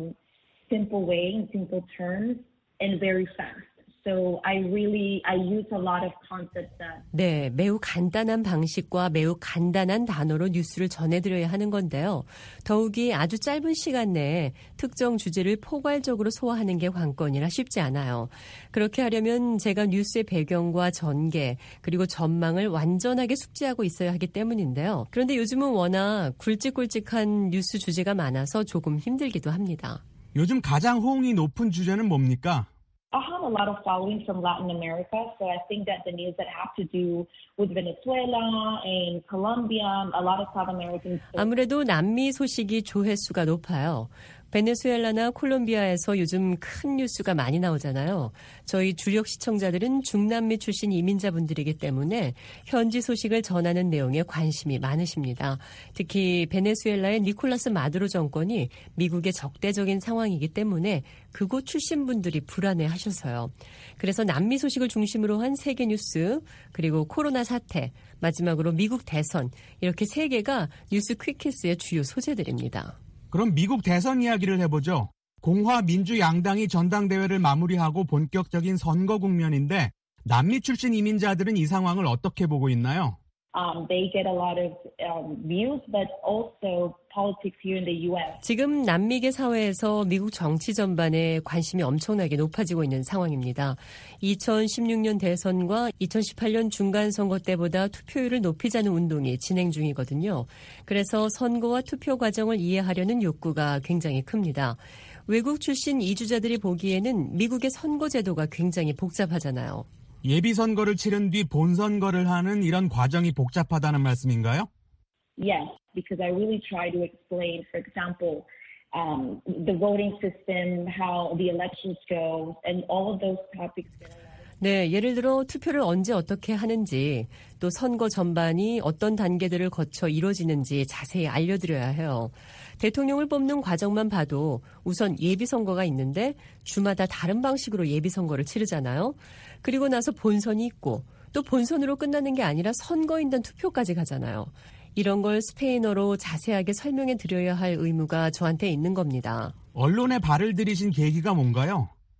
simple way, in simple terms, and very fast. So I use a lot of concepts that. 네, 매우 간단한 방식과 매우 간단한 단어로 뉴스를 전해드려야 하는 건데요. 더욱이 아주 짧은 시간 내에 특정 주제를 포괄적으로 소화하는 게 관건이라 쉽지 않아요. 그렇게 하려면 제가 뉴스의 배경과 전개, 그리고 전망을 완전하게 숙지하고 있어야 하기 때문인데요. 그런데 요즘은 워낙 굵직굵직한 뉴스 주제가 많아서 조금 힘들기도 합니다. 요즘 가장 호응이 높은 주제는 뭡니까? I have a lot of following from Latin America, so I think that the news that have to do with Venezuela and Colombia, a lot of South Americans. 아무래도 남미 소식이 조회수가 높아요. 베네수엘라나 콜롬비아에서 요즘 큰 뉴스가 많이 나오잖아요. 저희 주력 시청자들은 중남미 출신 이민자분들이기 때문에 현지 소식을 전하는 내용에 관심이 많으십니다. 특히 베네수엘라의 니콜라스 마두로 정권이 미국의 적대적인 상황이기 때문에 그곳 출신 분들이 불안해하셔서요. 그래서 남미 소식을 중심으로 한 세계 뉴스, 그리고 코로나 사태, 마지막으로 미국 대선, 이렇게 세 개가 뉴스 퀴키스의 주요 소재들입니다. 그럼 미국 대선 이야기를 해보죠. 공화 민주 양당이 전당대회를 마무리하고 본격적인 선거 국면인데 남미 출신 이민자들은 이 상황을 어떻게 보고 있나요? They get a lot of views, but also politics here in the U.S. 지금 남미계 사회에서 미국 정치 전반에 관심이 엄청나게 높아지고 있는 상황입니다. 2016년 대선과 2018년 중간선거 때보다 투표율을 높이자는 운동이 진행 중이거든요. 그래서 선거와 투표 과정을 이해하려는 욕구가 굉장히 큽니다. 외국 출신 이주자들이 보기에는 미국의 선거 제도가 굉장히 복잡하잖아요. 예비선거를 치른 뒤 본선거를 하는 이런 과정이 복잡하다는 말씀인가요? Yes, because I really try to explain, for example, the voting system, how the elections go, and all of those topics. 네, 예를 들어 투표를 언제 어떻게 하는지, 또 선거 전반이 어떤 단계들을 거쳐 이루어지는지 자세히 알려드려야 해요. 대통령을 뽑는 과정만 봐도 우선 예비선거가 있는데 주마다 다른 방식으로 예비선거를 치르잖아요. 그리고 나서 본선이 있고 또 본선으로 끝나는 게 아니라 선거인단 투표까지 가잖아요. 이런 걸 스페인어로 자세하게 설명해 드려야 할 의무가 저한테 있는 겁니다. 언론에 발을 들이신 계기가 뭔가요?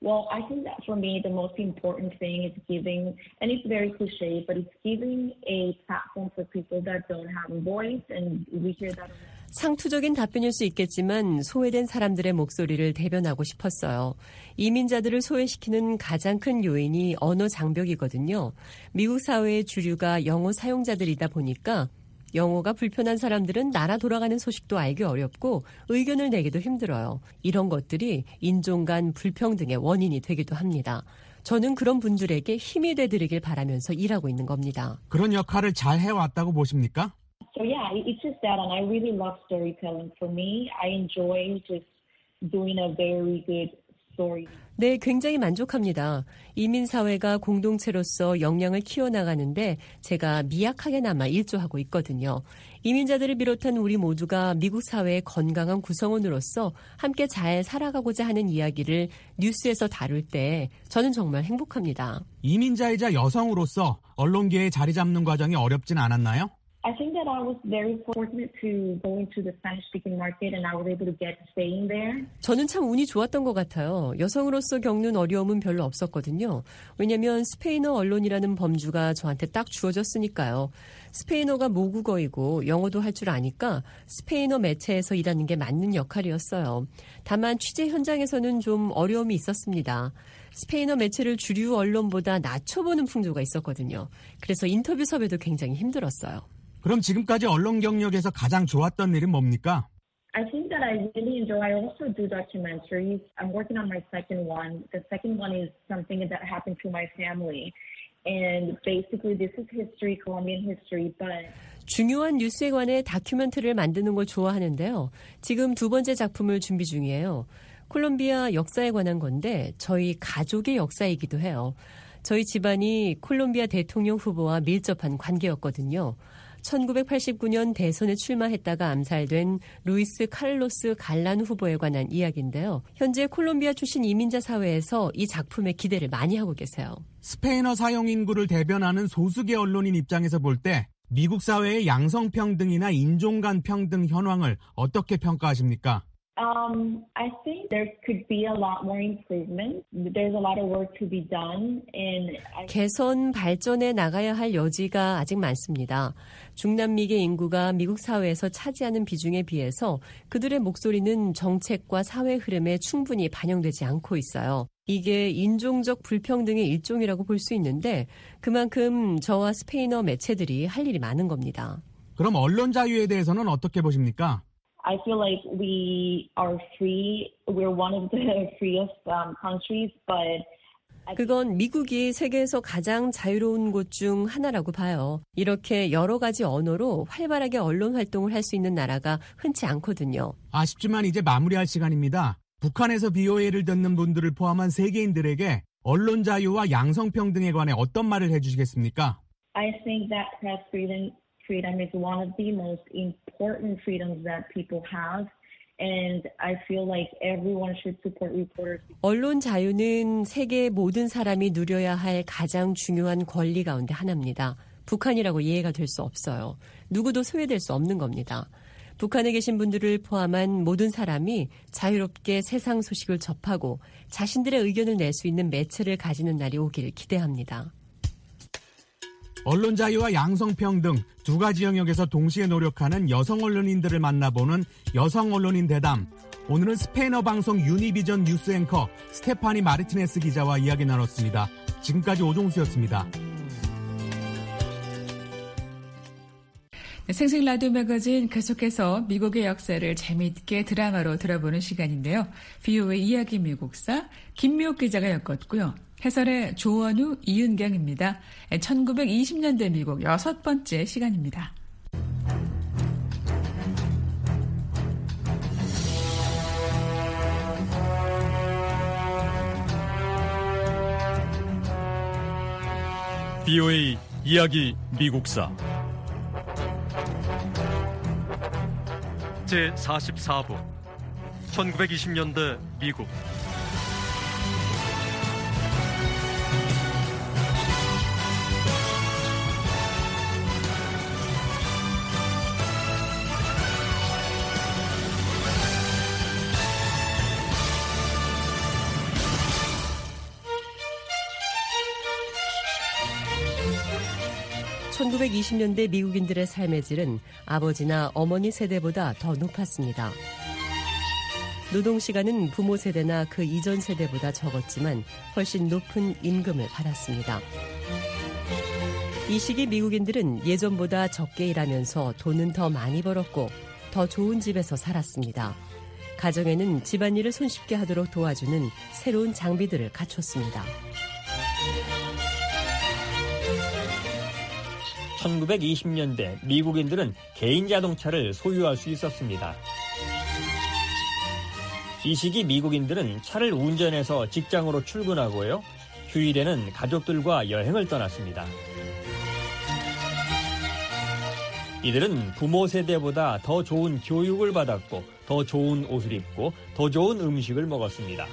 Well, I think that for me, the most important thing is giving, and it's very cliche, but it's giving a platform for people that don't have a voice, and we hear that. 상투적인 답변일 수 있겠지만 소외된 사람들의 목소리를 대변하고 싶었어요. 이민자들을 소외시키는 가장 큰 요인이 언어 장벽이거든요. 미국 사회의 주류가 영어 사용자들이다 보니까 영어가 불편한 사람들은 나라 돌아가는 소식도 알기 어렵고 의견을 내기도 힘들어요. 이런 것들이 인종 간 불평등의 원인이 되기도 합니다. 저는 그런 분들에게 힘이 되드리길 바라면서 일하고 있는 겁니다. 그런 역할을 잘 해왔다고 보십니까? So yeah, it's just that, and I really love storytelling. For me, I enjoy just doing a very good story. 네, 굉장히 만족합니다. 이민사회가 공동체로서 역량을 키워나가는데 제가 미약하게나마 일조하고 있거든요. 이민자들을 비롯한 우리 모두가 미국 사회의 건강한 구성원으로서 함께 잘 살아가고자 하는 이야기를 뉴스에서 다룰 때 저는 정말 행복합니다. 이민자이자 여성으로서 언론계에 자리 잡는 과정이 어렵진 않았나요? I think that I was very fortunate to go into the Spanish-speaking market, and I was able to get to stay in there. 저는 참 운이 좋았던 것 같아요. 여성으로서 겪는 어려움은 별로 없었거든요. 왜냐하면 스페인어 언론이라는 범주가 저한테 딱 주어졌으니까요. 스페인어가 모국어이고 영어도 할 줄 아니까 스페인어 매체에서 일하는 게 맞는 역할이었어요. 다만 취재 현장에서는 좀 어려움이 있었습니다. 스페인어 매체를 주류 언론보다 낮춰보는 풍조가 있었거든요. 그래서 인터뷰 섭외도 굉장히 힘들었어요. 그럼 지금까지 언론 경력에서 가장 좋았던 일은 뭡니까? I think that I really enjoy. I also do documentaries. I'm working on my second one. The second one is something that happened to my family. And basically this is history, Colombian history, but 중요한 뉴스에 관해 다큐멘터리를 만드는 걸 좋아하는데요. 지금 두 번째 작품을 준비 중이에요. 콜롬비아 역사에 관한 건데 저희 가족의 역사이기도 해요. 저희 집안이 콜롬비아 대통령 후보와 밀접한 관계였거든요. 1989년 대선에 출마했다가 암살된 루이스 카를로스 갈란 후보에 관한 이야기인데요. 현재 콜롬비아 출신 이민자 사회에서 이 작품에 기대를 많이 하고 계세요. 스페인어 사용 인구를 대변하는 소수계 언론인 입장에서 볼 때 미국 사회의 양성평등이나 인종 간 평등 현황을 어떻게 평가하십니까? I think there could be a lot more improvement. There's a lot of work to be done. 개선, 발전해 나가야 할 여지가 아직 많습니다. 중남미계 인구가 미국 사회에서 차지하는 비중에 비해서 그들의 목소리는 정책과 사회 흐름에 충분히 반영되지 않고 있어요. 이게 인종적 불평등의 일종이라고 볼 수 있는데 그만큼 저와 스페인어 매체들이 할 일이 많은 겁니다. 그럼 언론 자유에 대해서는 어떻게 보십니까? I feel like we are free. We're one of the freest countries, but 그건 미국이 세계에서 가장 자유로운 곳 중 하나라고 봐요. 이렇게 여러 가지 언어로 활발하게 언론 활동을 할 수 있는 나라가 흔치 않거든요. 아쉽지만 이제 마무리할 시간입니다. 북한에서 BOA를 듣는 분들을 포함한 세계인들에게 언론 자유와 양성평등에 관해 어떤 말을 해주시겠습니까? I think that press freedom is one of the most important freedoms that people have. And I feel like everyone should support reporters. 언론 자유는 세계의 모든 사람이 누려야 할 가장 중요한 권리 가운데 하나입니다. 북한이라고 이해가 될 수 없어요. 누구도 소외될 수 없는 겁니다. 북한에 계신 분들을 포함한 모든 사람이 자유롭게 세상 소식을 접하고 자신들의 의견을 낼 수 있는 매체를 가지는 날이 오길 기대합니다. 언론 자유와 양성평등 두 가지 영역에서 동시에 노력하는 여성 언론인들을 만나보는 여성 언론인 대담. 오늘은 스페인어 방송 유니비전 뉴스 앵커 스테파니 마르티네스 기자와 이야기 나눴습니다. 지금까지 오종수였습니다. 생생 라디오 매거진 계속해서 미국의 역사를 재미있게 드라마로 들어보는 시간인데요. VOA 이야기 미국사 김미옥 기자가 엮었고요. 해설의 조원우, 이은경입니다. 1920년대 미국 6번째 시간입니다. VOA 이야기 미국사 제44부 1920년대 미국 1920년대 미국인들의 삶의 질은 아버지나 어머니 세대보다 더 높았습니다. 노동시간은 부모 세대나 그 이전 세대보다 적었지만 훨씬 높은 임금을 받았습니다. 이 시기 미국인들은 예전보다 적게 일하면서 돈은 더 많이 벌었고 더 좋은 집에서 살았습니다. 가정에는 집안일을 손쉽게 하도록 도와주는 새로운 장비들을 갖췄습니다. 1920년대 미국인들은 개인 자동차를 소유할 수 있었습니다. 이 시기 미국인들은 차를 운전해서 직장으로 출근하고요. 휴일에는 가족들과 여행을 떠났습니다. 이들은 부모 세대보다 더 좋은 교육을 받았고 더 좋은 옷을 입고 더 좋은 음식을 먹었습니다.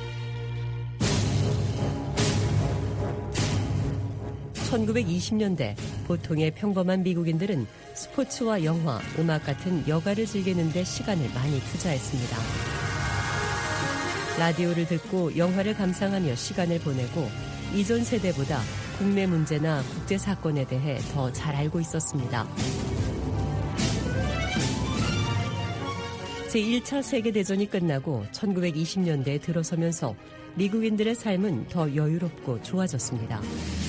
1920년대 보통의 평범한 미국인들은 스포츠와 영화, 음악 같은 여가를 즐기는 데 시간을 많이 투자했습니다. 라디오를 듣고 영화를 감상하며 시간을 보내고 이전 세대보다 국내 문제나 국제 사건에 대해 더 잘 알고 있었습니다. 제1차 세계대전이 끝나고 1920년대에 들어서면서 미국인들의 삶은 더 여유롭고 좋아졌습니다.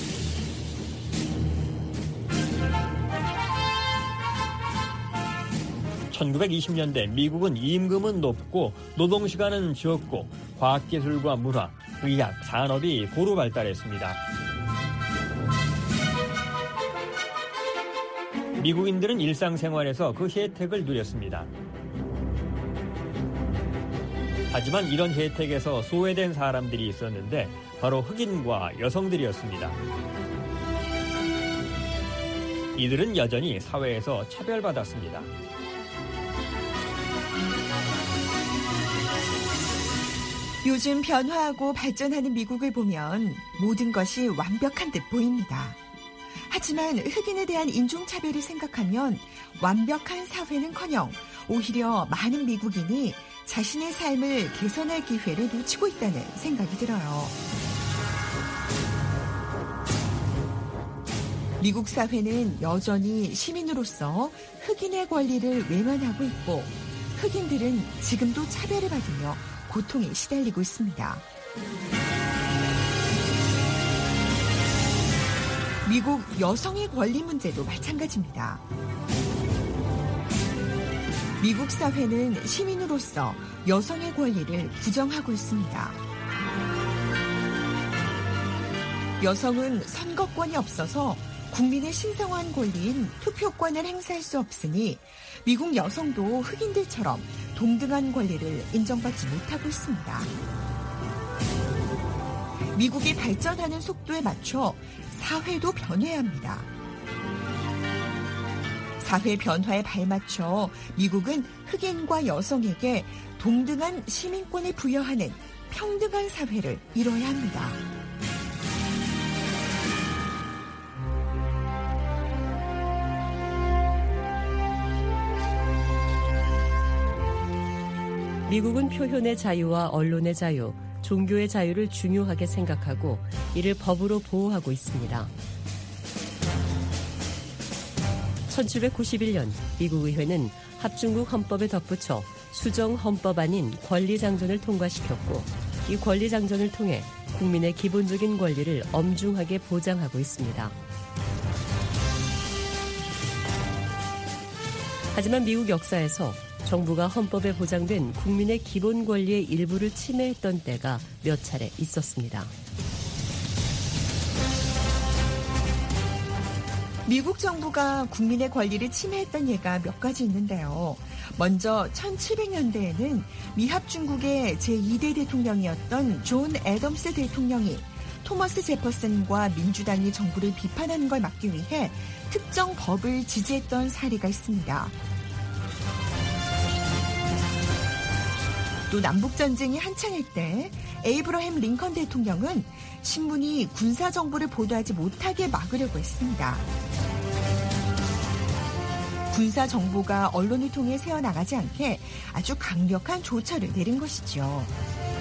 (1920년대) 미국은 임금은 높고 노동시간은 적고 과학기술과 문화, 의학, 산업이 고루 발달했습니다. 미국인들은 일상생활에서 그 혜택을 누렸습니다. 하지만 이런 혜택에서 소외된 사람들이 있었는데 바로 흑인과 여성들이었습니다. 이들은 여전히 사회에서 차별받았습니다. 요즘 변화하고 발전하는 미국을 보면 모든 것이 완벽한 듯 보입니다. 하지만 흑인에 대한 인종차별을 생각하면 완벽한 사회는커녕 오히려 많은 미국인이 자신의 삶을 개선할 기회를 놓치고 있다는 생각이 들어요. 미국 사회는 여전히 시민으로서 흑인의 권리를 외면하고 있고 흑인들은 지금도 차별을 받으며 고통에 시달리고 있습니다. 미국 여성의 권리 문제도 마찬가지입니다. 미국 사회는 시민으로서 여성의 권리를 부정하고 있습니다. 여성은 선거권이 없어서 국민의 신성한 권리인 투표권을 행사할 수 없으니 미국 여성도 흑인들처럼 동등한 권리를 인정받지 못하고 있습니다. 미국이 발전하는 속도에 맞춰 사회도 변해야 합니다. 사회 변화에 발맞춰 미국은 흑인과 여성에게 동등한 시민권을 부여하는 평등한 사회를 이뤄야 합니다. 미국은 표현의 자유와 언론의 자유, 종교의 자유를 중요하게 생각하고 이를 법으로 보호하고 있습니다. 1791년 미국 의회는 합중국 헌법에 덧붙여 수정 헌법안인 권리장전을 통과시켰고 이 권리장전을 통해 국민의 기본적인 권리를 엄중하게 보장하고 있습니다. 하지만 미국 역사에서 정부가 헌법에 보장된 국민의 기본 권리의 일부를 침해했던 때가 몇 차례 있었습니다. 미국 정부가 국민의 권리를 침해했던 예가 몇 가지 있는데요. 먼저 1700년대에는 미합중국의 제2대 대통령이었던 존 애덤스 대통령이 토머스 제퍼슨과 민주당이 정부를 비판하는 걸 막기 위해 특정 법을 지지했던 사례가 있습니다. 또 남북전쟁이 한창일 때 에이브러햄 링컨 대통령은 신문이 군사정보를 보도하지 못하게 막으려고 했습니다. 군사정보가 언론을 통해 새어나가지 않게 아주 강력한 조처를 내린 것이죠.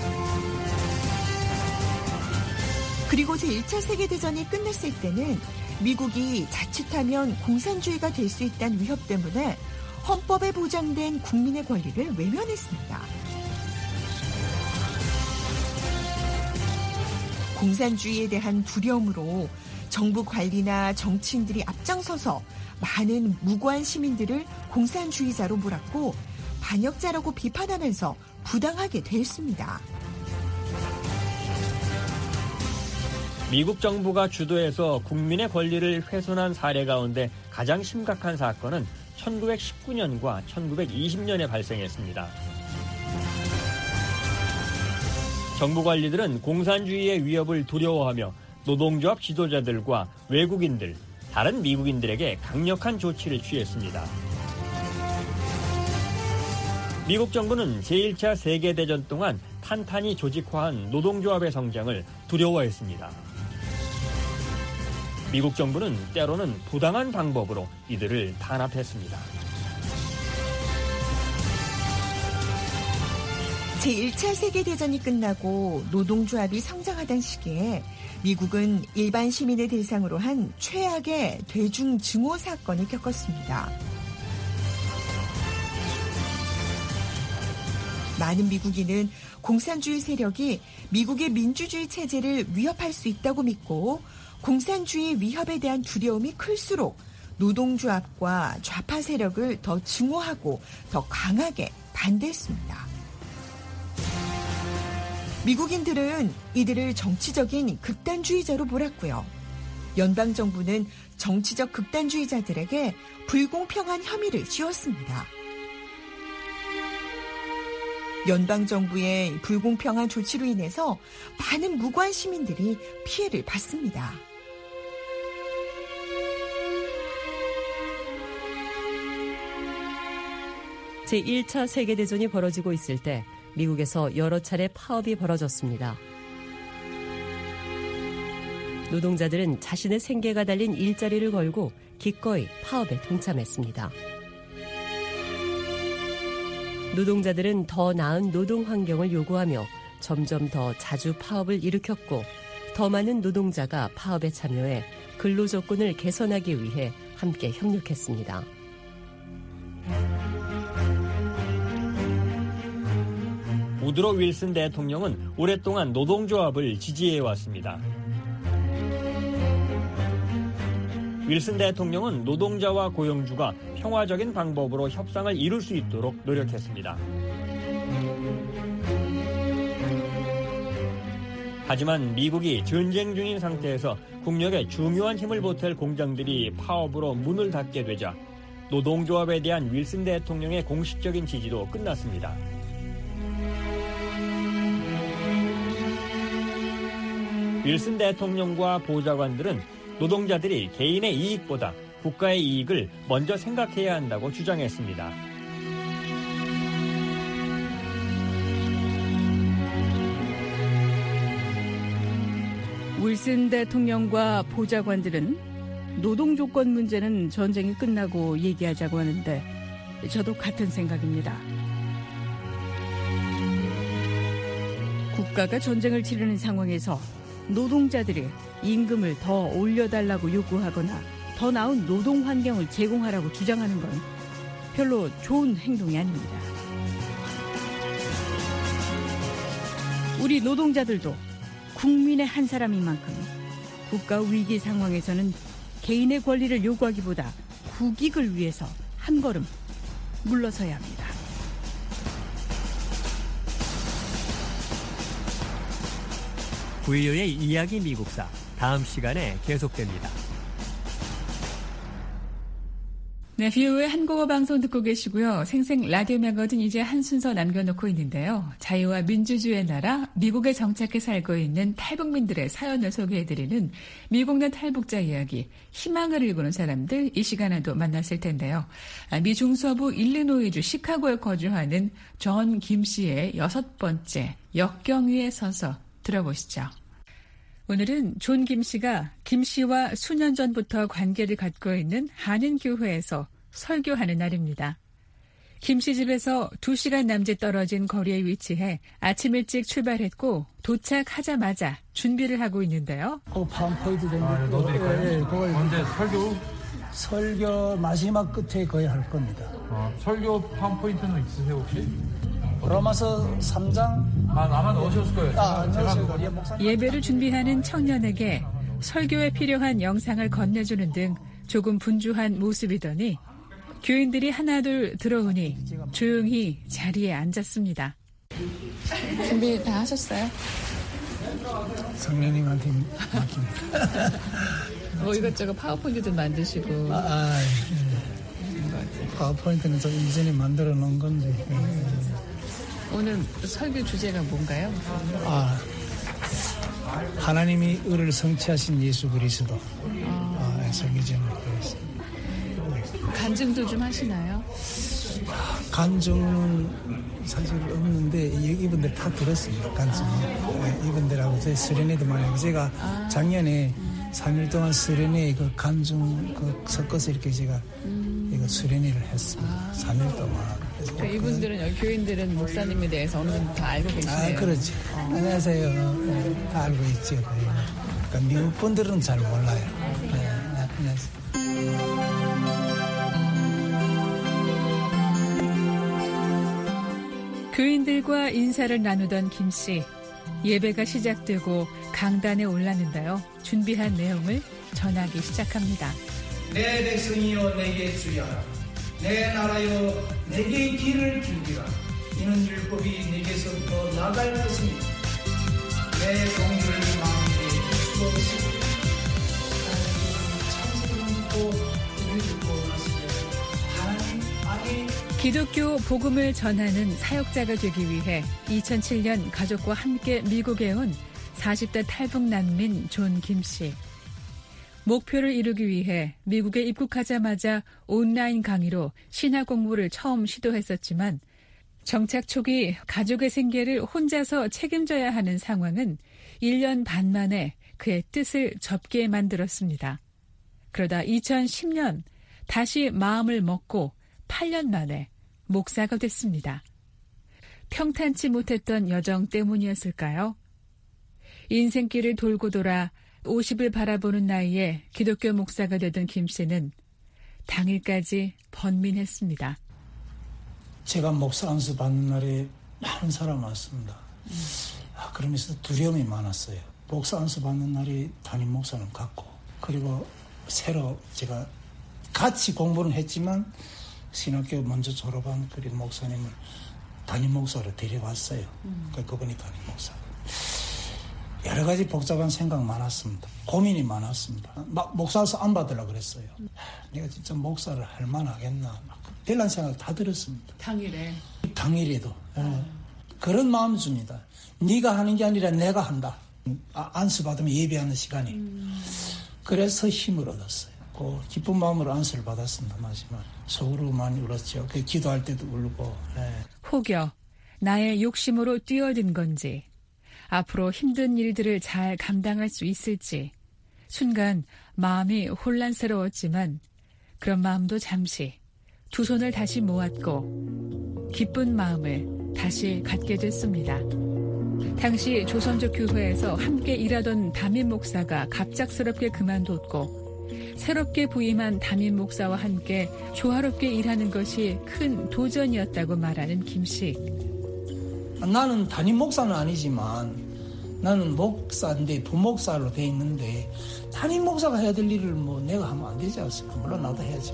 그리고 제1차 세계대전이 끝났을 때는 미국이 자칫하면 공산주의가 될 수 있다는 위협 때문에 헌법에 보장된 국민의 권리를 외면했습니다. 공산주의에 대한 두려움으로 정부 관리나 정치인들이 앞장서서 많은 무고한 시민들을 공산주의자로 몰았고 반역자라고 비판하면서 부당하게 대했습니다. 미국 정부가 주도해서 국민의 권리를 훼손한 사례 가운데 가장 심각한 사건은 1919년과 1920년에 발생했습니다. 정부 관리들은 공산주의의 위협을 두려워하며 노동조합 지도자들과 외국인들, 다른 미국인들에게 강력한 조치를 취했습니다. 미국 정부는 제1차 세계대전 동안 탄탄히 조직화한 노동조합의 성장을 두려워했습니다. 미국 정부는 때로는 부당한 방법으로 이들을 탄압했습니다. 제1차 세계대전이 끝나고 노동조합이 성장하던 시기에 미국은 일반 시민을 대상으로 한 최악의 대중증오 사건을 겪었습니다. 많은 미국인은 공산주의 세력이 미국의 민주주의 체제를 위협할 수 있다고 믿고 공산주의 위협에 대한 두려움이 클수록 노동조합과 좌파 세력을 더 증오하고 더 강하게 반대했습니다. 미국인들은 이들을 정치적인 극단주의자로 몰았고요. 연방정부는 정치적 극단주의자들에게 불공평한 혐의를 씌웠습니다. 연방정부의 불공평한 조치로 인해서 많은 무고한 시민들이 피해를 받습니다. 제1차 세계대전이 벌어지고 있을 때 미국에서 여러 차례 파업이 벌어졌습니다. 노동자들은 자신의 생계가 달린 일자리를 걸고 기꺼이 파업에 동참했습니다. 노동자들은 더 나은 노동 환경을 요구하며 점점 더 자주 파업을 일으켰고 더 많은 노동자가 파업에 참여해 근로조건을 개선하기 위해 함께 협력했습니다. 우드로 윌슨 대통령은 오랫동안 노동조합을 지지해왔습니다. 윌슨 대통령은 노동자와 고용주가 평화적인 방법으로 협상을 이룰 수 있도록 노력했습니다. 하지만 미국이 전쟁 중인 상태에서 국력에 중요한 힘을 보탤 공장들이 파업으로 문을 닫게 되자 노동조합에 대한 윌슨 대통령의 공식적인 지지도 끝났습니다. 윌슨 대통령과 보좌관들은 노동자들이 개인의 이익보다 국가의 이익을 먼저 생각해야 한다고 주장했습니다. 윌슨 대통령과 보좌관들은 노동조건 문제는 전쟁이 끝나고 얘기하자고 하는데 저도 같은 생각입니다. 국가가 전쟁을 치르는 상황에서 노동자들이 임금을 더 올려달라고 요구하거나 더 나은 노동 환경을 제공하라고 주장하는 건 별로 좋은 행동이 아닙니다. 우리 노동자들도 국민의 한 사람인 만큼 국가 위기 상황에서는 개인의 권리를 요구하기보다 국익을 위해서 한 걸음 물러서야 합니다. VOA의 이야기 미국사 다음 시간에 계속됩니다. 네, VOA의 한국어 방송 듣고 계시고요. 생생 라디오 매거진 이제 한 순서 남겨놓고 있는데요. 자유와 민주주의의 나라 미국에 정착해 살고 있는 탈북민들의 사연을 소개해드리는 미국 내 탈북자 이야기, 희망을 일구는 사람들 이 시간에도 만났을 텐데요. 미 중서부 일리노이주 시카고에 거주하는 존 김 씨의 6번째 역경위에 서서 들어보시죠. 오늘은 존 김 씨가 김 씨와 수년 전부터 관계를 갖고 있는 한인교회에서 설교하는 날입니다. 김 씨 집에서 2시간 남짓 떨어진 거리에 위치해 아침 일찍 출발했고 도착하자마자 준비를 하고 있는데요. 파운포인트 된 너도 예, 그걸 언제 설교 마지막 끝에 거의 할 겁니다. 설교 파운포인트는 있으세요 혹시? 로마서 3장 아마 넣으셨을 거예요. 예배를 준비하는 청년에게 설교에 필요한 영상을 건네주는 등 조금 분주한 모습이더니 교인들이 하나둘 들어오니 조용히 자리에 앉았습니다. 준비 다 하셨어요? 성령님한테 맡깁니다. 뭐 이것저것 파워포인트도 만드시고. 파워포인트는 좀 이전에 만들어 놓은 건데. 오늘 설교 주제가 뭔가요? 하나님이 의를 성취하신 예수 그리스도. 설교 제목이 그랬습니다. 간증도 좀 하시나요? 간증은 사실 없는데 이분들 다 들었습니다. 간증. 이분들하고 저희 수련회도 많이 하고 제가 작년에 3일 동안 수련회 그 간증 섞어서 이렇게 제가 이거 수련회를 했습니다. 3일 동안. 그러니까 이분들은 여기 교인들은 목사님에 대해서 어느 정도 다 알고 계시네요. 그렇지. 안녕하세요. 다 알고 있죠. 그러니까 미국 분들은 잘 몰라요. 안녕하세요. 교인들과 인사를 나누던 김 씨. 예배가 시작되고 강단에 올랐는데요. 준비한 내용을 전하기 시작합니다. 내 백성이여 내게 주의하라. 내 나라여 내게 길을 준비하라. 이는 율법이 내게서부터 나갈 것입니다. 내 공의를 마음에 주옵시고 하나님은 참새를 믿고 이를 듣고 나시면서 하나님 안에 기독교 복음을 전하는 사역자가 되기 위해 2007년 가족과 함께 미국에 온 40대 탈북 난민 존 김 씨. 목표를 이루기 위해 미국에 입국하자마자 온라인 강의로 신학 공부를 처음 시도했었지만 정착 초기 가족의 생계를 혼자서 책임져야 하는 상황은 1년 반 만에 그의 뜻을 접게 만들었습니다. 그러다 2010년 다시 마음을 먹고 8년 만에 목사가 됐습니다. 평탄치 못했던 여정 때문이었을까요? 인생길을 돌고 돌아 50을 바라보는 나이에 기독교 목사가 되던 김 씨는 당일까지 번민했습니다. 제가 목사 안수 받는 날에 많은 사람 왔습니다. 그러면서 두려움이 많았어요. 목사 안수 받는 날이 담임 목사는 같고 그리고 새로 제가 같이 공부는 했지만 신학교 먼저 졸업한 그 목사님을 담임 목사로 데려왔어요. 그분이 담임 목사. 여러 가지 복잡한 생각 많았습니다. 고민이 많았습니다. 막 목사로서 안 받으려고 그랬어요. 내가 진짜 목사를 할 만하겠나. 별난 생각 다 들었습니다. 당일에도. 그런 마음을 줍니다. 네가 하는 게 아니라 내가 한다. 안수 받으면 예배하는 시간이. 그래서 힘을 얻었어요. 그 기쁜 마음으로 안수를 받았습니다. 마지막 속으로 많이 울었죠. 기도할 때도 울고. 혹여 나의 욕심으로 뛰어든 건지 앞으로 힘든 일들을 잘 감당할 수 있을지 순간 마음이 혼란스러웠지만 그런 마음도 잠시 두 손을 다시 모았고 기쁜 마음을 다시 갖게 됐습니다. 당시 조선족 교회에서 함께 일하던 담임 목사가 갑작스럽게 그만뒀고 새롭게 부임한 담임 목사와 함께 조화롭게 일하는 것이 큰 도전이었다고 말하는 김 씨. 나는 담임 목사는 아니지만 나는 목사인데 부목사로 돼 있는데 담임 목사가 해야 될 일을 뭐 내가 하면 안 되지 않습니까? 물론 나도 해야지.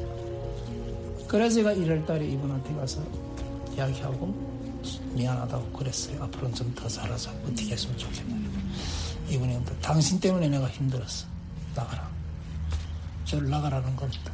그래서 제가 1월 달에 이분한테 가서 이야기하고 미안하다고 그랬어요. 앞으로는 좀 더 잘하자. 어떻게 했으면 좋겠나. 이분이 당신 때문에 내가 힘들었어. 나가라. 저를 나가라는 겁니다.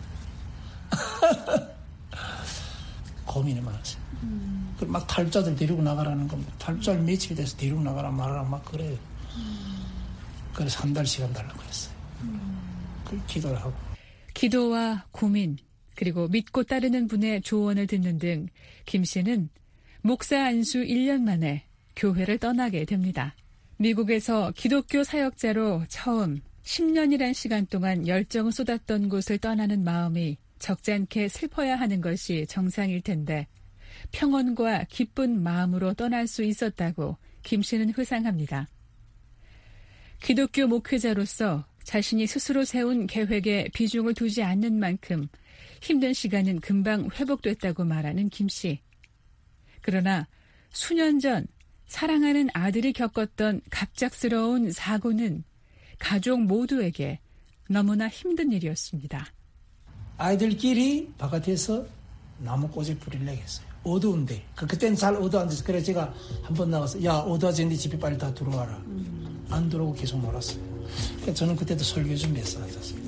고민이 많았어요. 막 탈자들 데리고 나가라는 겁니다. 탈자를 며칠 돼서 데리고 나가라 말하라 막 그래요. 그래서 한 달 시간 달라고 그랬어요. 그 기도를 하고. 기도와 고민 그리고 믿고 따르는 분의 조언을 듣는 등 김 씨는 목사 안수 1년 만에 교회를 떠나게 됩니다. 미국에서 기독교 사역자로 처음 10년이란 시간 동안 열정을 쏟았던 곳을 떠나는 마음이 적잖게 슬퍼야 하는 것이 정상일 텐데 평온과 기쁜 마음으로 떠날 수 있었다고 김 씨는 회상합니다. 기독교 목회자로서 자신이 스스로 세운 계획에 비중을 두지 않는 만큼 힘든 시간은 금방 회복됐다고 말하는 김 씨. 그러나 수년 전 사랑하는 아들이 겪었던 갑작스러운 사고는 가족 모두에게 너무나 힘든 일이었습니다. 아이들끼리 바깥에서 나무꽃에 불을 내겠어요. 어두운데. 그때는 잘 어두웠는데 그래서 제가 한번 나가서 야 어두워졌는데 집에 빨리 다 들어와라. 안 들어오고 계속 놀았어요. 그러니까 저는 그때도 설교 준비해서 앉았어요.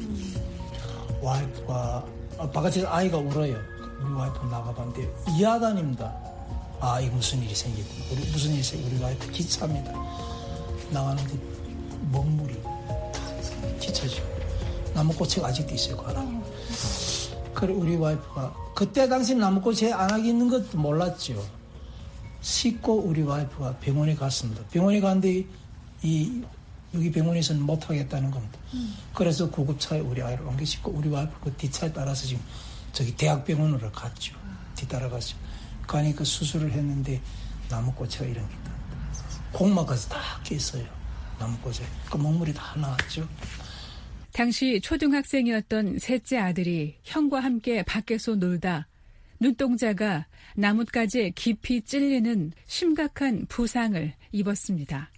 와이프가 바깥에서 아이가 울어요. 우리 와이프 나가봤는데 이하단입니다. 아 이거 무슨 일이 생겼구나. 무슨 일이 생겼구나. 우리 와이프 기차입니다. 나가는데 먹물이 기차죠. 나무꽃이 아직도 있어요. 그 하나. 그래 우리 와이프가 그때 당시 나무꽃이 안 하기 있는 것도 몰랐죠. 씻고 우리 와이프가 병원에 갔습니다. 병원에 갔는데 여기 병원에서는 못 하겠다는 겁니다. 그래서 구급차에 우리 아이를 옮겨 싣고 우리 와이프 그 뒷차에 따라서 지금 저기 대학병원으로 갔죠. 뒤따라갔죠. 가니까 수술을 했는데 나무꽃이가 이런 게 있다. 공막까지 다 깼어요. 나무꽃에. 그 먹물이 다 나왔죠. 당시 초등학생이었던 셋째 아들이 형과 함께 밖에서 놀다 눈동자가 나뭇가지에 깊이 찔리는 심각한 부상을 입었습니다.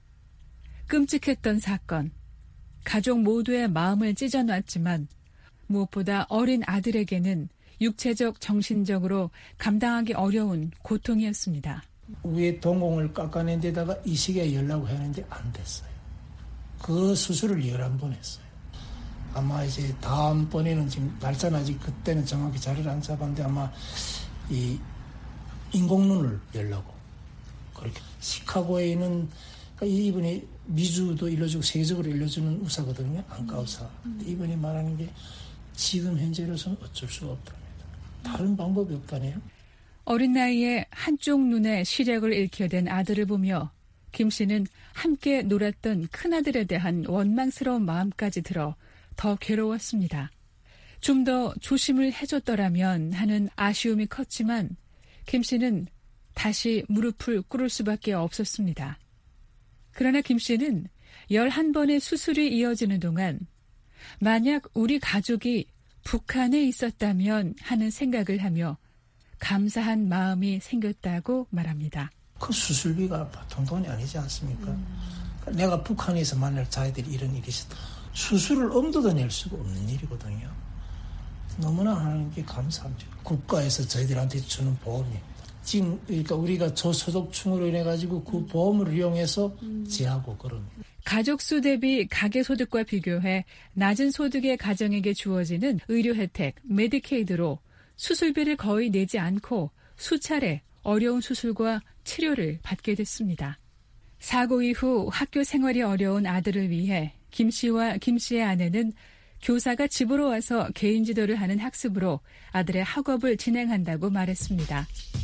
끔찍했던 사건, 가족 모두의 마음을 찢어놨지만 무엇보다 어린 아들에게는 육체적, 정신적으로 감당하기 어려운 고통이었습니다. 위에 동공을 깎아낸 데다가 이식에 열라고 했는데 안 됐어요. 그 수술을 11번 했어요. 아마 이제 다음번에는 지금 날짜는 아직 그때는 정확히 자리를 안 잡았는데 아마 이 인공눈을 열라고 그렇게. 시카고에 있는 그러니까 이분이 미주도 일러주고 세계적으로 일러주는 의사거든요. 안과 의사. 이분이 말하는 게 지금 현재로서는 어쩔 수가 없답니다. 다른 방법이 없다네요. 어린 나이에 한쪽 눈에 시력을 잃게 된 아들을 보며 김 씨는 함께 놀았던 큰아들에 대한 원망스러운 마음까지 들어 더 괴로웠습니다. 좀 더 조심을 해줬더라면 하는 아쉬움이 컸지만 김 씨는 다시 무릎을 꿇을 수밖에 없었습니다. 그러나 김 씨는 11번의 수술이 이어지는 동안 만약 우리 가족이 북한에 있었다면 하는 생각을 하며 감사한 마음이 생겼다고 말합니다. 그 수술비가 보통 돈이 아니지 않습니까? 내가 북한에서 만날 자기들이 이런 일이 있었다. 수술을 엄두도 낼 수가 없는 일이거든요. 너무나 하는 게 감사합니다. 국가에서 저희들한테 주는 보험입니다. 지금 그러니까 우리가 저소득층으로 인해 가지고 그 보험을 이용해서 지하고 그럽니다. 가족 수 대비 가계 소득과 비교해 낮은 소득의 가정에게 주어지는 의료 혜택 메디케이드로 수술비를 거의 내지 않고 수차례 어려운 수술과 치료를 받게 됐습니다. 사고 이후 학교 생활이 어려운 아들을 위해 김 씨와 김 씨의 아내는 교사가 집으로 와서 개인 지도를 하는 학습으로 아들의 학업을 진행한다고 말했습니다.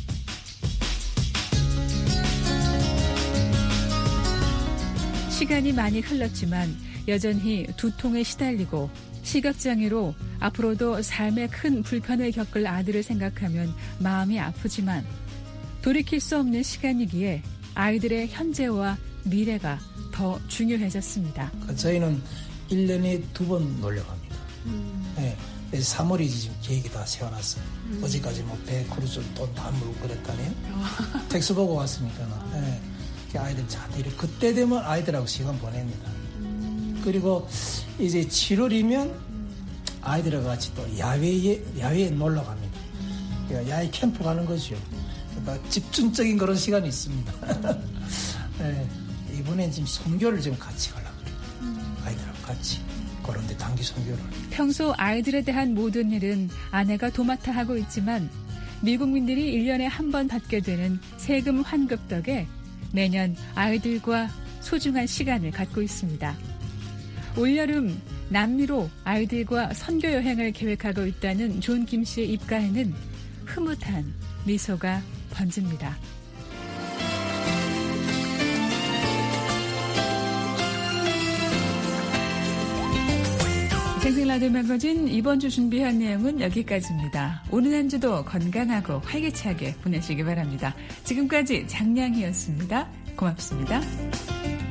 시간이 많이 흘렀지만 여전히 두통에 시달리고 시각장애로 앞으로도 삶에 큰 불편을 겪을 아들을 생각하면 마음이 아프지만 돌이킬 수 없는 시간이기에 아이들의 현재와 미래가 더 중요해졌습니다. 저희는 1년에 2번 놀러 갑니다. 네, 3월이 지금 계획이 다 세워놨어요. 어제까지 뭐 배 크루즈 돈 다 물고 그랬다네요. 텍스 보고 왔으니까. 네. 아이들 자들이 그때 되면 아이들하고 시간 보냅니다. 그리고 이제 7월이면 아이들하고 같이 또 야외에 놀러 갑니다. 그러니까 야외 캠프 가는 거죠. 그러니까 집중적인 그런 시간이 있습니다. 네, 이번엔 지금 선교를 좀 같이 가려고 그래요. 아이들하고 같이. 그런데 단기 선교를. 평소 아이들에 대한 모든 일은 아내가 도맡아 하고 있지만 미국민들이 1년에 한 번 받게 되는 세금 환급 덕에 매년 아이들과 소중한 시간을 갖고 있습니다. 올여름 남미로 아이들과 선교 여행을 계획하고 있다는 존 김 씨의 입가에는 흐뭇한 미소가 번집니다. 생생 라디오 매거진 이번 주 준비한 내용은 여기까지입니다. 오늘 한 주도 건강하고 활기차게 보내시기 바랍니다. 지금까지 장량희였습니다. 고맙습니다.